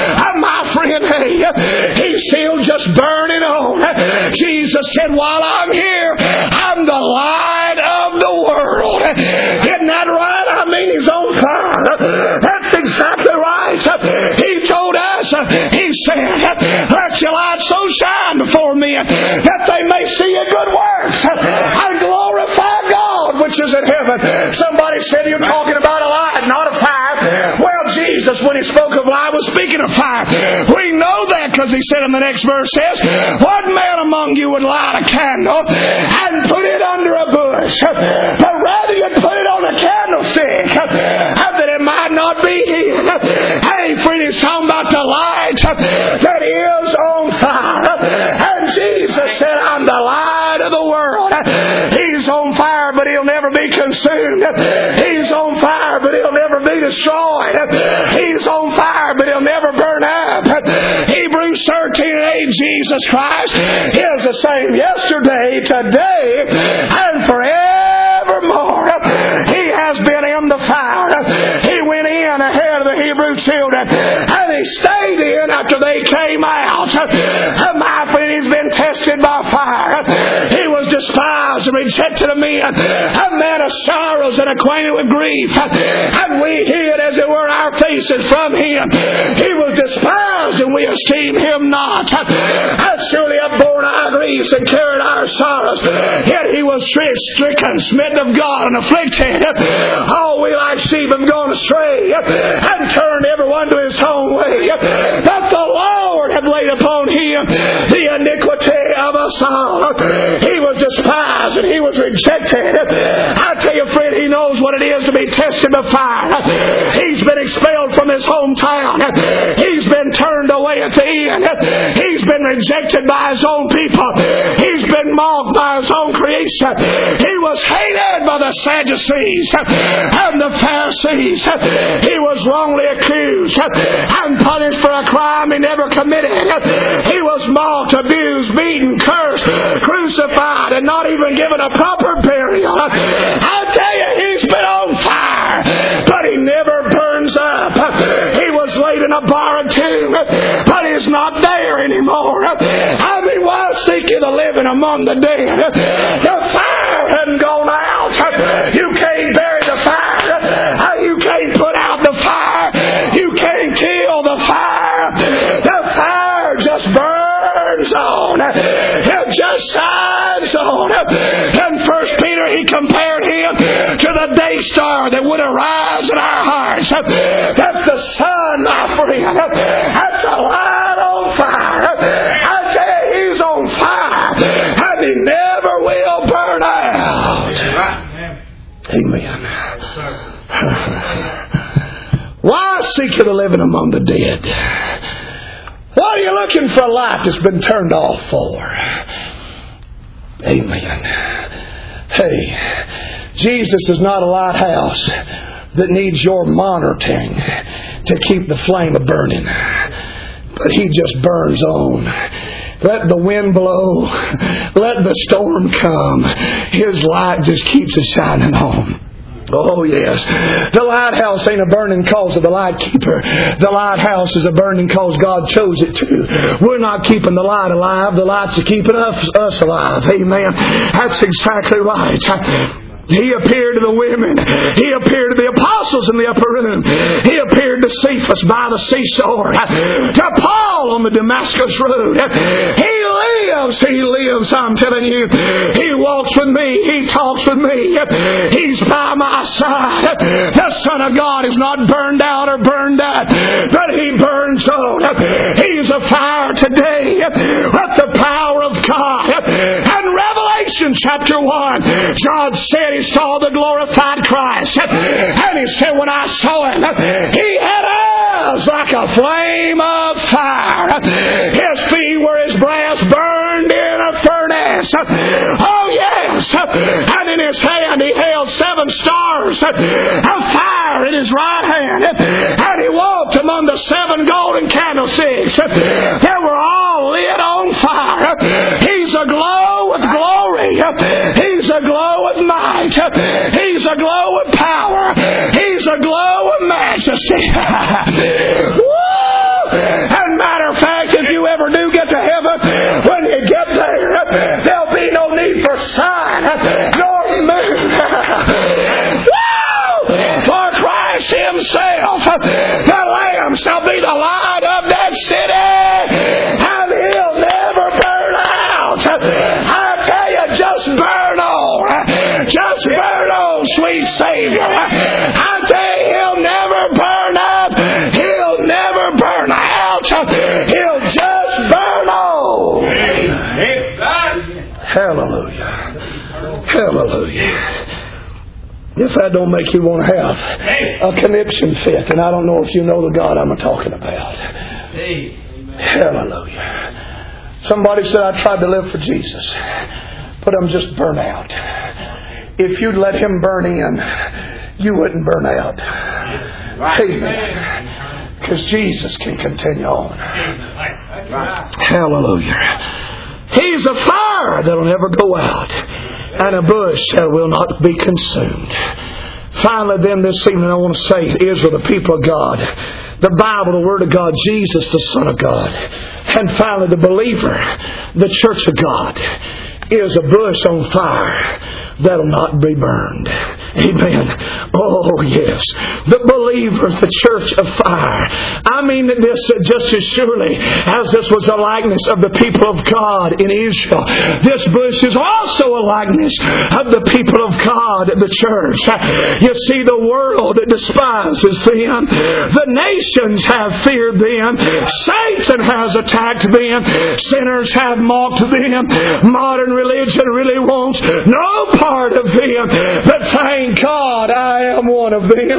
My friend, hey, he's still just burning on. Jesus said, "While I'm here, I'm the light of the world." Isn't that right? I mean, He's on fire. That's exactly right. He told us, He said, "Let your light so shine before men that they may see your good works and glorify God which is in heaven." Somebody said, "You're talking about a light, not a fire." Well, Jesus, when He spoke of light, was speaking of fire. We know that because He said in the next verse says, "What man among you would light a candle and put it under a bush? But rather you'd put it on a candlestick, that it might not be hid." Hey, friend, He's talking about the light that is on fire. And Jesus said, "I'm the light of the world." He's on fire, but He'll never be consumed. He's on fire, but He'll never be destroyed. He's on fire, but He'll never burn up. Hebrews thirteen and eight, Jesus Christ is the same yesterday, today, and forevermore. He has been in the fire. He went in ahead of the Hebrew children, and He stayed in after they came out. My friend, He's been tested by fire. He was despised and rejected of men, a man of sorrows and acquainted with grief, and we hid as it were our faces from Him. He was despised, and we esteemed Him not. And surely upborne our griefs and carried our sorrows. Yet He was stricken, smitten of God, and afflicted. All we like sheep have gone astray, and turned everyone to his own way. But the Lord had laid upon Him the iniquity of us all. He was despised, and He was rejected. I tell you, friend, He knows what it is to be tested by fire. He's been expelled from his hometown. He's been turned away at the end. He's been rejected by his own people. He's been mocked by his own creation. He was hated by the Sadducees and the Pharisees. He was wrongly accused and punished for a crime he never committed. He was mocked, abused, beaten, cursed, crucified, and not even given a proper burial. I tell you, He's been on fire, but He never burns up. He was laid in a borrowed tomb, but He's not there anymore. I mean, why seek you the living among the dead? The fire hadn't gone out. You can't bury the fire. You can't put out the fire. You can't kill the fire. The fire just burns on. It just shines on. In First Peter, he compared Him to the day star that would arise in our hearts. That's the sun, my friend. That's the light on fire. I tell you, He's on fire, and He never will burn out. Amen. Why seek you the living among the dead? What are you looking for a light that's been turned off for? Amen. Hey, Jesus is not a lighthouse that needs your monitoring to keep the flame a burning. But He just burns on. Let the wind blow. Let the storm come. His light just keeps us shining on. Oh, yes. The lighthouse ain't a burning cause of the light keeper. The lighthouse is a burning cause God chose it to. We're not keeping the light alive. The light's keeping us, us alive. Amen. That's exactly right. He appeared to the women. He appeared to the apostles in the upper room. He appeared to Cephas by the seashore. To Paul on the Damascus road. He lives. He lives, I'm telling you. He walks with me. He talks with me. He's by my side. The Son of God is not burned out or burned out, but He burns on. He's a fire today with the power of God. And Revelation chapter one, God said He saw the glorified Christ. And He said, when I saw Him, He had eyes like a flame of fire. His feet were as brass burned in a furnace. Oh yes. And in His hand He held seven stars of fire in His right hand. And He walked among the seven golden candlesticks. They were all lit on fire. He's aglow with glory. He's aglow with might. He's aglow with power. He's aglow with majesty. Woo! And matter of fact, if you ever do get to heaven, when you get there, there'll be no need for sign nor moon. Woo! For Christ Himself, the Lamb, shall be the light of that city, and He'll never burn out. I tell you, just burn on. Just burn on, sweet Savior. I tell you, He'll never burn up. He'll never burn out. He'll just burn on. Hallelujah. Hallelujah. If that don't make you want to have a conniption fit, then I don't know if you know the God I'm talking about. Hallelujah. Somebody said, I tried to live for Jesus, but I'm just burnt out. If you'd let Him burn in, you wouldn't burn out. Amen. Because Jesus can continue on. Hallelujah. He's a fire that'll never go out, and a bush that will not be consumed. Finally, then, this evening I want to say, Israel, the people of God, the Bible, the Word of God, Jesus, the Son of God, and finally, the believer, the church of God, is a bush on fire that'll not be burned. Amen. Oh, yes. The believers, the church of fire. I mean that this just as surely as this was a likeness of the people of God in Israel, this bush is also a likeness of the people of God, the church. You see, the world despises them. The nations have feared them. Satan has attacked them. Sinners have mocked them. Modern religion really wants no part of them, but thank God I am one of them.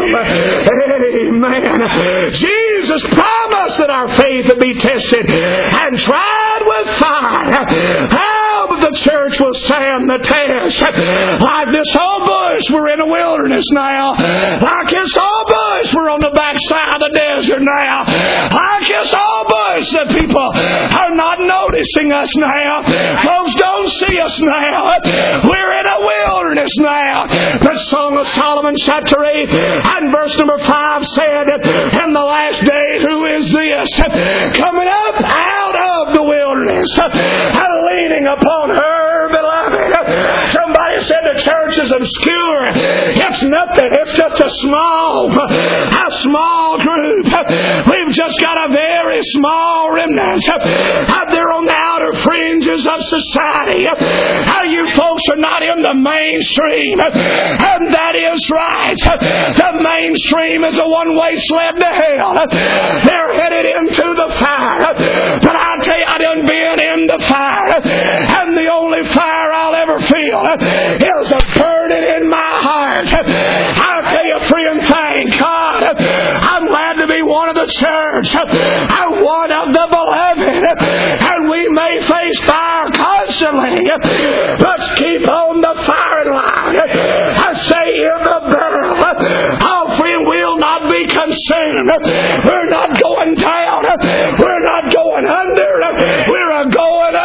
Amen. Jesus promised that our faith would be tested and tried with fire. How the church will stand the test. Like this old bush, we're in a wilderness now. Like this old bush, we're on the backside of the desert now. Like this old bush, the people are not noticing us now. Folks don't see us now. We're in a wilderness now. The Song of Solomon chapter eight and verse number five said, in the last day, who is this coming up out of the wilderness and leaning upon her beloved? Somebody said the church is obscure. It's nothing. It's just a small, a small group. We've just got a very small remnant out there on the outer fringes of society. How you folks are not in the mainstream. And that is right. The mainstream is a one-way sled to hell. They're headed into the fire. But I tell you, I done been in the fire. And the only fire I'll ever feel is a burning in my heart. I'll tell you, friend, thank God. I'm glad to be one of the church. I'm one of the beloved. And we may face fire constantly. Let's keep on the firing line. I say in the barrel. Our friend will not be consumed. We're not going down. We're not going under. We're going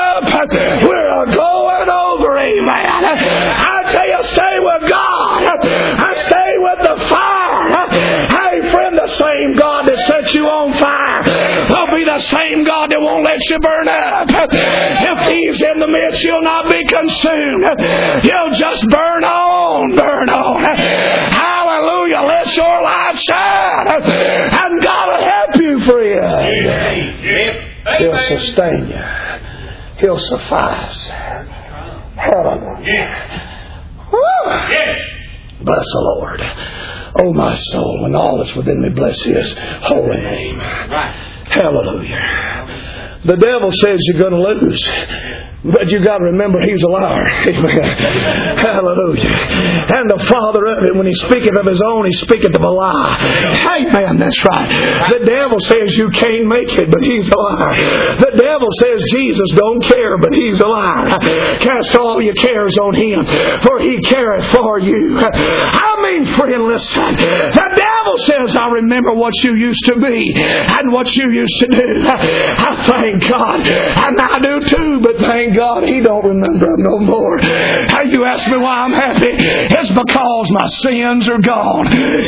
the same God that won't let you burn up. If He's in the midst, you'll not be consumed. You'll just burn on, burn on. Hallelujah. Let your light shine. And God will help you, friend. He'll sustain you. He'll suffice. Hallelujah. Woo. Bless the Lord. Oh, my soul, and all that's within me, bless His holy name. Hallelujah. The devil says you're going to lose. But you got to remember He's a liar. Amen. Hallelujah. And the father of it, when He speaketh of His own, He speaketh of a lie. Amen. That's right. The devil says you can't make it, but he's a liar. The devil says Jesus don't care, but he's a liar. Cast all your cares on Him, for He careth for you. I mean, friend, listen. The devil says, I remember what you used to be and what you used to do. I thank God. And I do too, but thank God He don't remember them no more. How you ask me why I'm happy? It's because my sins are gone.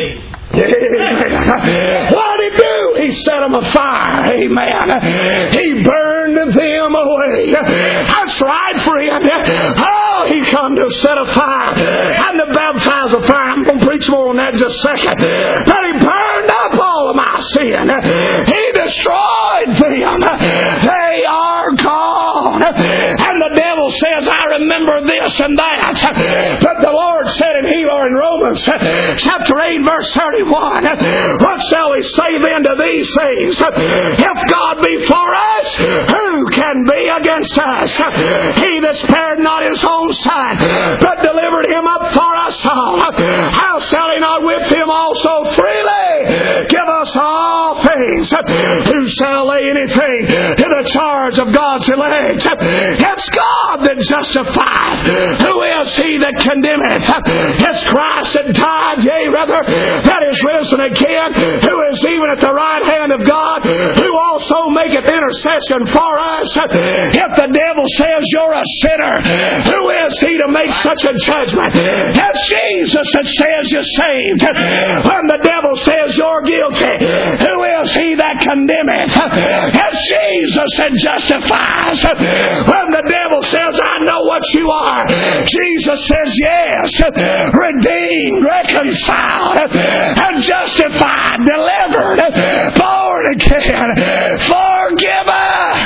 Amen. What did He do? He set them afire. Amen. He burned them away. That's right, friend. Oh, He come to set a fire and to baptize a fire. I'm going to preach more on that in just a second. But He burned up all of my sin. He destroyed them. They are gone. And the devil says, I remember this and that. But the Lord said in Hebrew in Romans chapter eight verse thirty-one, what shall we say then to these things? If God be for us, who can be against us? He that spared not His own Son, but delivered Him up for us all, how shall He not with Him also freely give us all things? Who shall lay anything to the charge of God's elect? It's God that justifieth. Who is He that condemneth? It's Christ that died, yea, rather, that is risen again, who is even at the right hand of God, who also maketh intercession for us. If the devil says you're a sinner, who is He to make such a judgment? It's Jesus that says you're saved. When the devil says you're guilty, who is He that condemneth? It's Jesus that justifies. When the devil says, I know what you are, Jesus says, yes, redeemed, reconciled, and justified, delivered, born again, forgiven.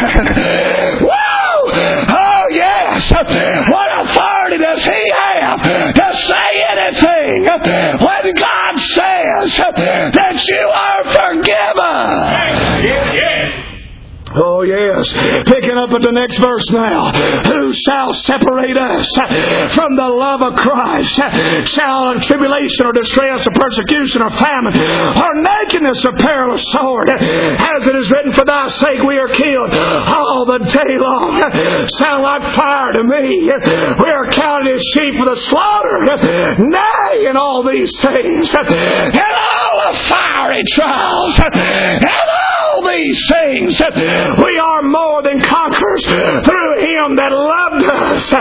Woo! Oh, yes. What authority does He have to say anything when God says that you are forgiven? Yes. Oh, yes. Picking up at the next verse now. Who shall separate us from the love of Christ? Shall tribulation or distress or persecution or famine or nakedness or peril or sword? As it is written, for thy sake we are killed all the day long. Sound like fire to me. We are counted as sheep for the slaughter. Nay, in all these things, in all the fiery trials, in all these things, we are more than conquerors through Him that loved us.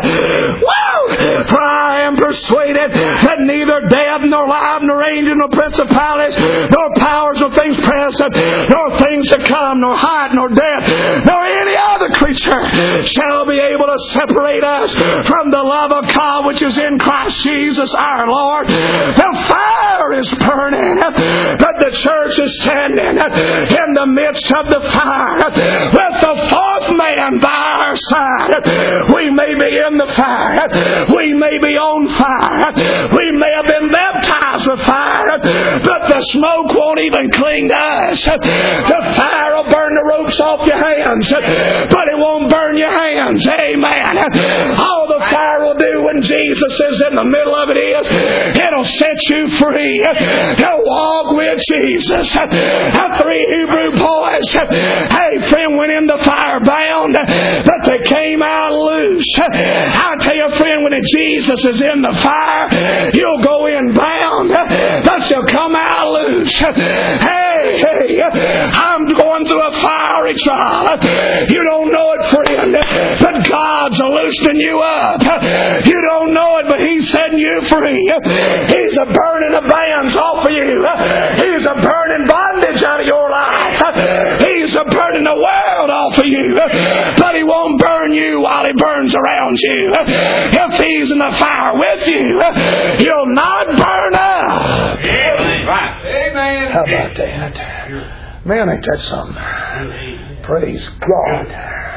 Woo! For I am persuaded that neither death, nor life, nor angels, nor principalities, nor powers, nor things present, nor things to come, nor height, nor depth, nor any other creature shall be able to separate us from the love of God which is in Christ Jesus our Lord. The fire is burning, but the church is standing in the midst of the fire with the fourth man by our side. We may be in the fire. We may be on fire. We may have been baptized with fire, but the smoke won't even cling to us. The fire will burn the ropes off your hands, but it won't burn your hands. Amen. All the fire will do when Jesus is in the middle of it is, it'll set you free to walk with Jesus. The three Hebrew boys, hey friend, went in the fire bound, but they came out loose. I tell you, friend, when Jesus is in the fire, you'll go in bound, but you'll come out loose. Hey, hey, I'm going through a fiery trial. You don't know it, friend, but God's loosening you up. You don't know it, but He's setting you free. He's a burning the bands off of you. He's a burning bondage out of your life. He's a burning the world off of you, but He won't burn you while He burns around you. If He's in the fire with you, He'll not burn up. Amen. How about that? Man, ain't that something? Praise God.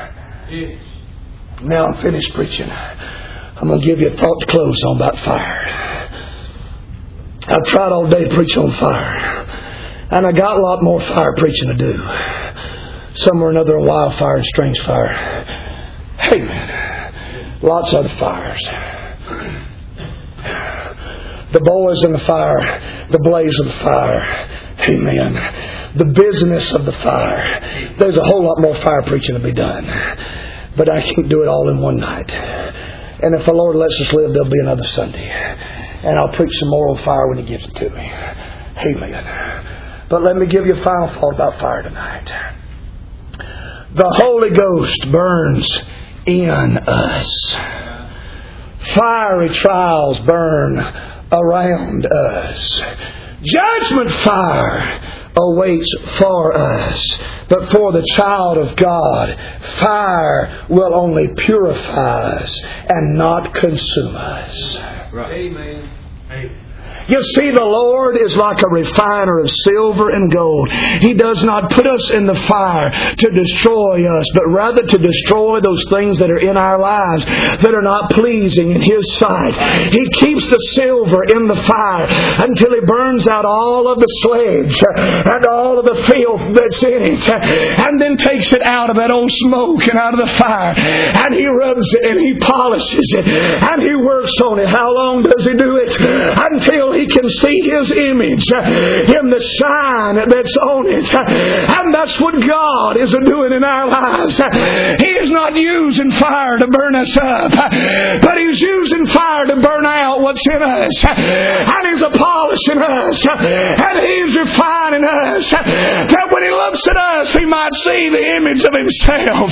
Now I'm finished preaching. I'm going to give you a thought to close on about fire. I've tried all day to preach on fire. And I got a lot more fire preaching to do. Somewhere or another on wildfire and strange fire. Amen. Lots of other fires. The boys in the fire. The blaze of the fire. Amen. The business of the fire. There's a whole lot more fire preaching to be done. But I can't do it all in one night. And if the Lord lets us live, there'll be another Sunday. And I'll preach some more on fire when He gives it to me. Amen. But let me give you a final thought about fire tonight. The Holy Ghost burns in us. Fiery trials burn around us. Judgment fire awaits for us. But for the child of God, fire will only purify us and not consume us. Right. Amen. Amen. You see, the Lord is like a refiner of silver and gold. He does not put us in the fire to destroy us, but rather to destroy those things that are in our lives that are not pleasing in His sight. He keeps the silver in the fire until He burns out all of the sludge and all of the filth that's in it, and then takes it out of that old smoke and out of the fire, and He rubs it and He polishes it and He works on it. How long does He do it? Until He can see His image in the shine that's on it. And that's what God is doing in our lives. He is not using fire to burn us up, but He's using fire to burn out what's in us. And He's polishing us, and He's refining us, that when He looks at us, He might see the image of Himself.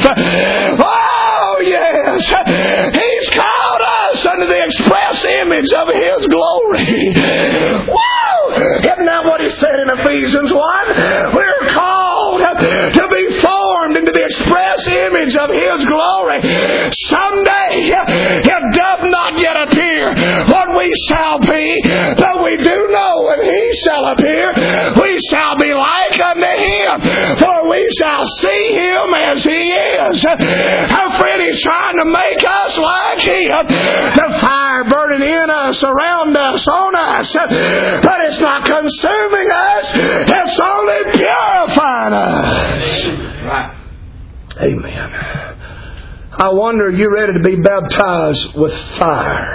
Oh yes, He's called us under the express image of His glory. Woo! Isn't that what He said in Ephesians one? We're called to be formed into the express image of His glory. Someday it doth not yet appear what we shall be, but we do know when He shall appear, we shall be like unto Him, for we shall see Him as He is. Our friend, He's trying to make us like Him. The fire burning in us, around us, on us, but it's not consuming us, it's only purifying us. Right. Amen. I wonder, are you ready to be baptized with fire?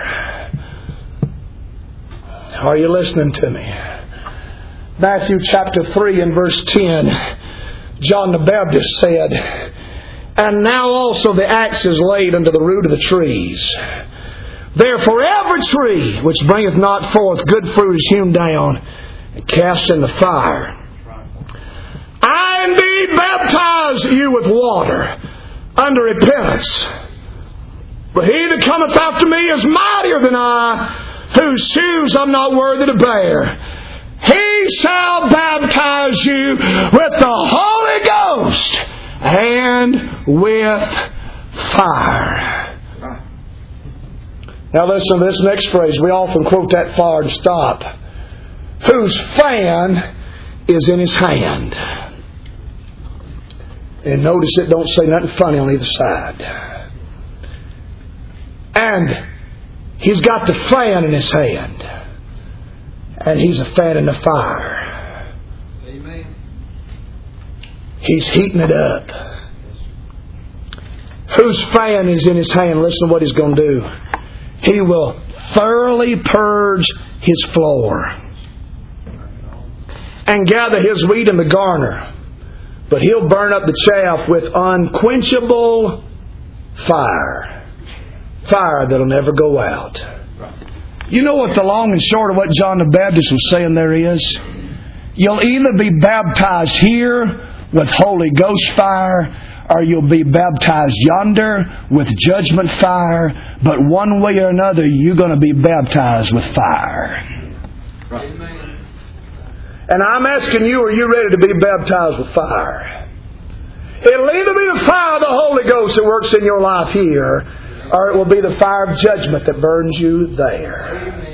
Are you listening to me? Matthew chapter three and verse ten, John the Baptist said, "And now also the axe is laid unto the root of the trees. Therefore every tree which bringeth not forth good fruit is hewn down and cast in the fire. I indeed baptize you with water unto repentance. But He that cometh after me is mightier than I, whose shoes I'm not worthy to bear. He shall baptize you with the Holy Ghost and with fire." Now listen to this next phrase. We often quote that far and stop. Whose fan is in his hand. And notice it don't say nothing funny on either side. And he's got the fan in his hand. And he's a fan in the fire. Amen. He's heating it up. Whose fan is in his hand? Listen to what He's going to do. He will thoroughly purge his floor and gather his wheat in the garner, but He'll burn up the chaff with unquenchable fire. Fire that'll never go out. You know what the long and short of what John the Baptist was saying there is? You'll either be baptized here with Holy Ghost fire, or you'll be baptized yonder with judgment fire. But one way or another, you're going to be baptized with fire. Right. And I'm asking you, are you ready to be baptized with fire? It'll either be the fire of the Holy Ghost that works in your life here, or it will be the fire of judgment that burns you there.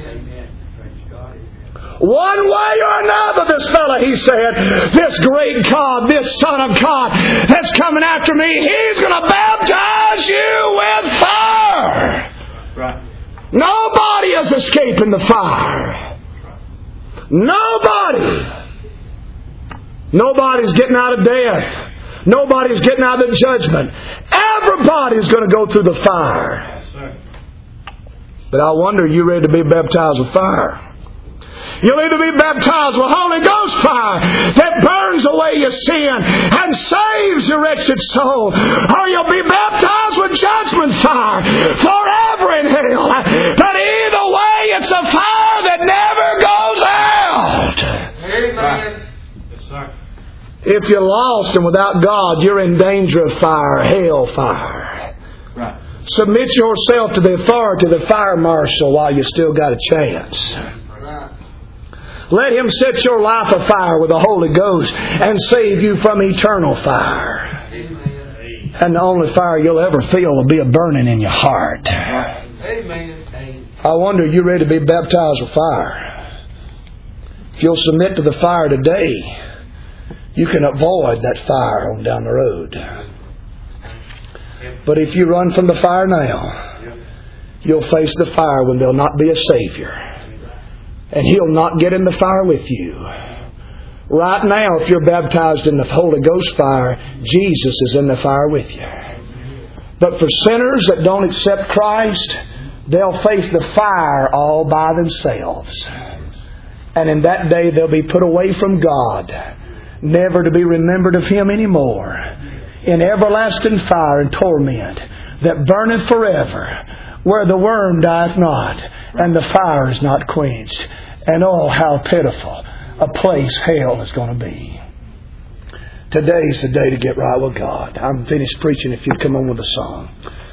One way or another, this fella, he said, this great God, this Son of God that's coming after me, He's going to baptize you with fire. Right. Nobody is escaping the fire. Nobody. Nobody's getting out of death. Nobody's getting out of judgment. Everybody's going to go through the fire. But I wonder, are you ready to be baptized with fire? You'll either be baptized with Holy Ghost fire that burns away your sin and saves your wretched soul, or you'll be baptized with judgment fire forever in hell. But either way, it's a fire that never goes out. Amen. Yes, sir. If you're lost and without God, you're in danger of fire, hell fire. Right. Submit yourself to the authority of the fire marshal while you still got a chance. Let Him set your life afire with the Holy Ghost and save you from eternal fire. Amen. And the only fire you'll ever feel will be a burning in your heart. Amen. I wonder, are you ready to be baptized with fire? If you'll submit to the fire today, you can avoid that fire on down the road. But if you run from the fire now, you'll face the fire when there'll not be a Savior. And He'll not get in the fire with you. Right now, if you're baptized in the Holy Ghost fire, Jesus is in the fire with you. But for sinners that don't accept Christ, they'll face the fire all by themselves. And in that day, they'll be put away from God, never to be remembered of Him anymore, in everlasting fire and torment that burneth forever, where the worm dieth not, and the fire is not quenched. And oh, how pitiful a place hell is going to be. Today's the day to get right with God. I'm finished preaching if you come on with a song.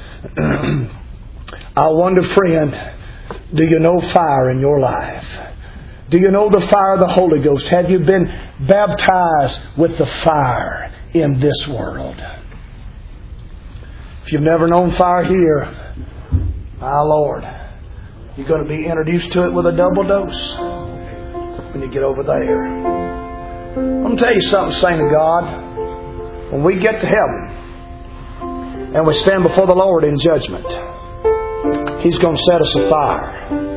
I wonder, friend, do you know fire in your life? Do you know the fire of the Holy Ghost? Have you been baptized with the fire in this world? If you've never known fire here, my Lord, you're going to be introduced to it with a double dose when you get over there. I'm going to tell you something, saint of God. When we get to heaven and we stand before the Lord in judgment, He's going to set us afire.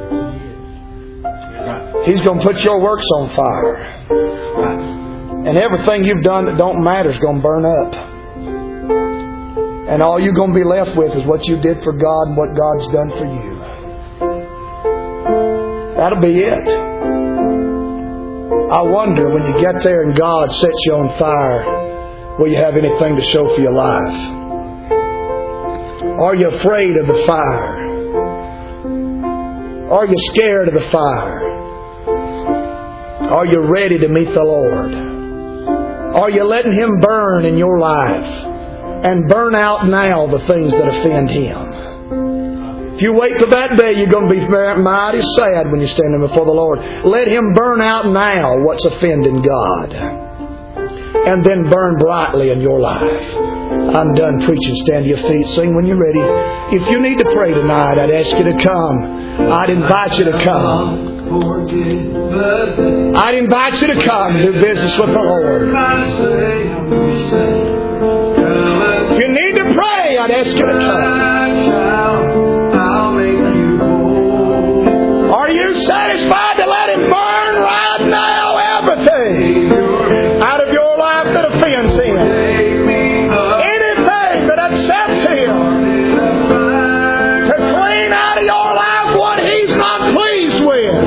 He's going to put your works on fire. And everything you've done that don't matter is going to burn up. And all you're going to be left with is what you did for God and what God's done for you. That'll be it. I wonder, when you get there and God sets you on fire, will you have anything to show for your life? Are you afraid of the fire? Are you scared of the fire? Are you ready to meet the Lord? Are you letting Him burn in your life? And burn out now the things that offend Him. If you wait till that day, you're going to be mighty sad when you're standing before the Lord. Let Him burn out now what's offending God. And then burn brightly in your life. I'm done preaching. Stand to your feet. Sing when you're ready. If you need to pray tonight, I'd ask you to come. I'd invite you to come. I'd invite you to come and do business with the Lord. If you need to pray, I'd ask you to come. Are you satisfied to let Him burn right now everything out of your life that offends Him? Anything that upsets Him. To clean out of your life what He's not pleased with.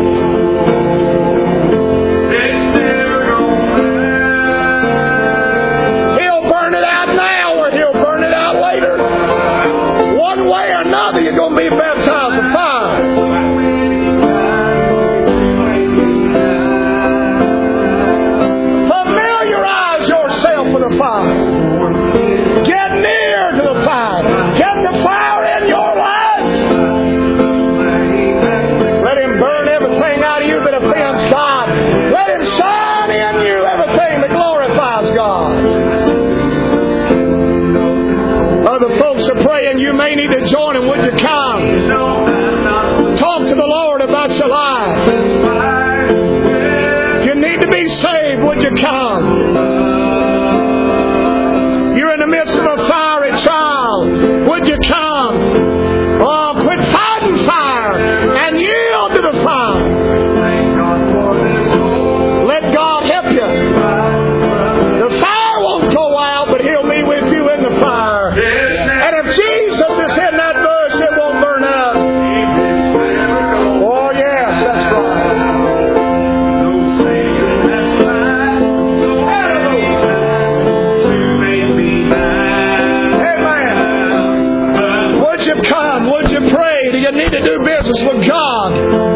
He'll burn it out now, or He'll burn it out later. One way or and you may need to join Him. Would you come? Talk to the Lord about your life. If you need to be saved, would you come? You're in the midst of a fiery trial. Would you come? Oh, quit fighting fire and yield to the fire. Let God help you. The fire won't go out, but He'll be with you in the fire. And if Jesus is in that bush, it won't burn out. Oh, yes, that's right. Amen. Would you come? Would you pray? Do you need to do business with God?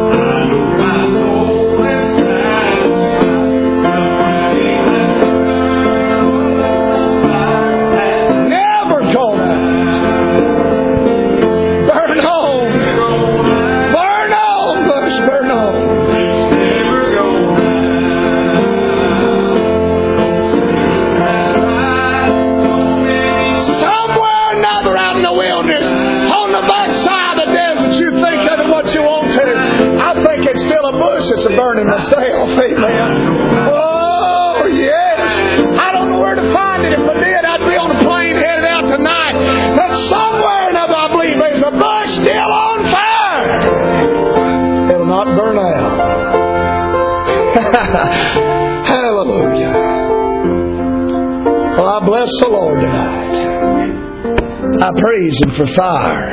It's a burning myself, amen. Oh, yes. I don't know where to find it. If I did, I'd be on a plane headed out tonight. But somewhere or another, I believe there's a bush still on fire. It'll not burn out. Hallelujah. Well, I bless the Lord tonight. I praise Him for fire.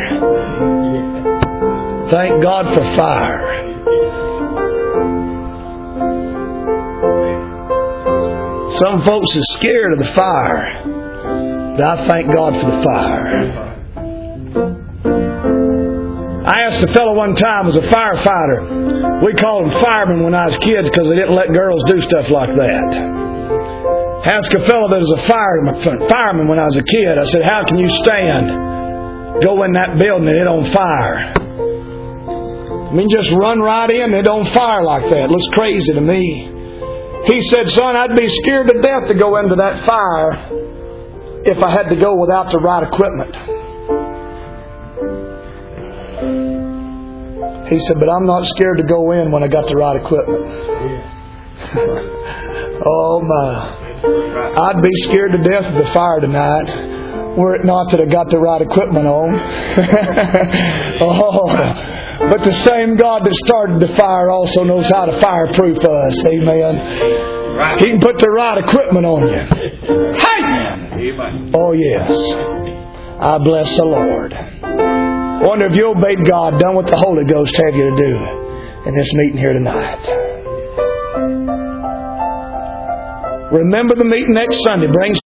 Thank God for fire. Some folks are scared of the fire, but I thank God for the fire. I asked a fellow one time, was a firefighter. We called them firemen when I was kids because they didn't let girls do stuff like that. Asked a fellow that was a fireman, fireman when I was a kid. I said, how can you stand, go in that building and it on fire? I mean, just run right in and it on fire like that. It looks crazy to me. He said, son, I'd be scared to death to go into that fire if I had to go without the right equipment. He said, but I'm not scared to go in when I got the right equipment. Oh my. I'd be scared to death of the fire tonight were it not that I got the right equipment on. Oh, but the same God that started the fire also knows how to fireproof us. Amen. He can put the right equipment on you. Hey! Oh, yes. I bless the Lord. I wonder if you obeyed God, done what the Holy Ghost have you to do in this meeting here tonight. Remember the meeting next Sunday. Bring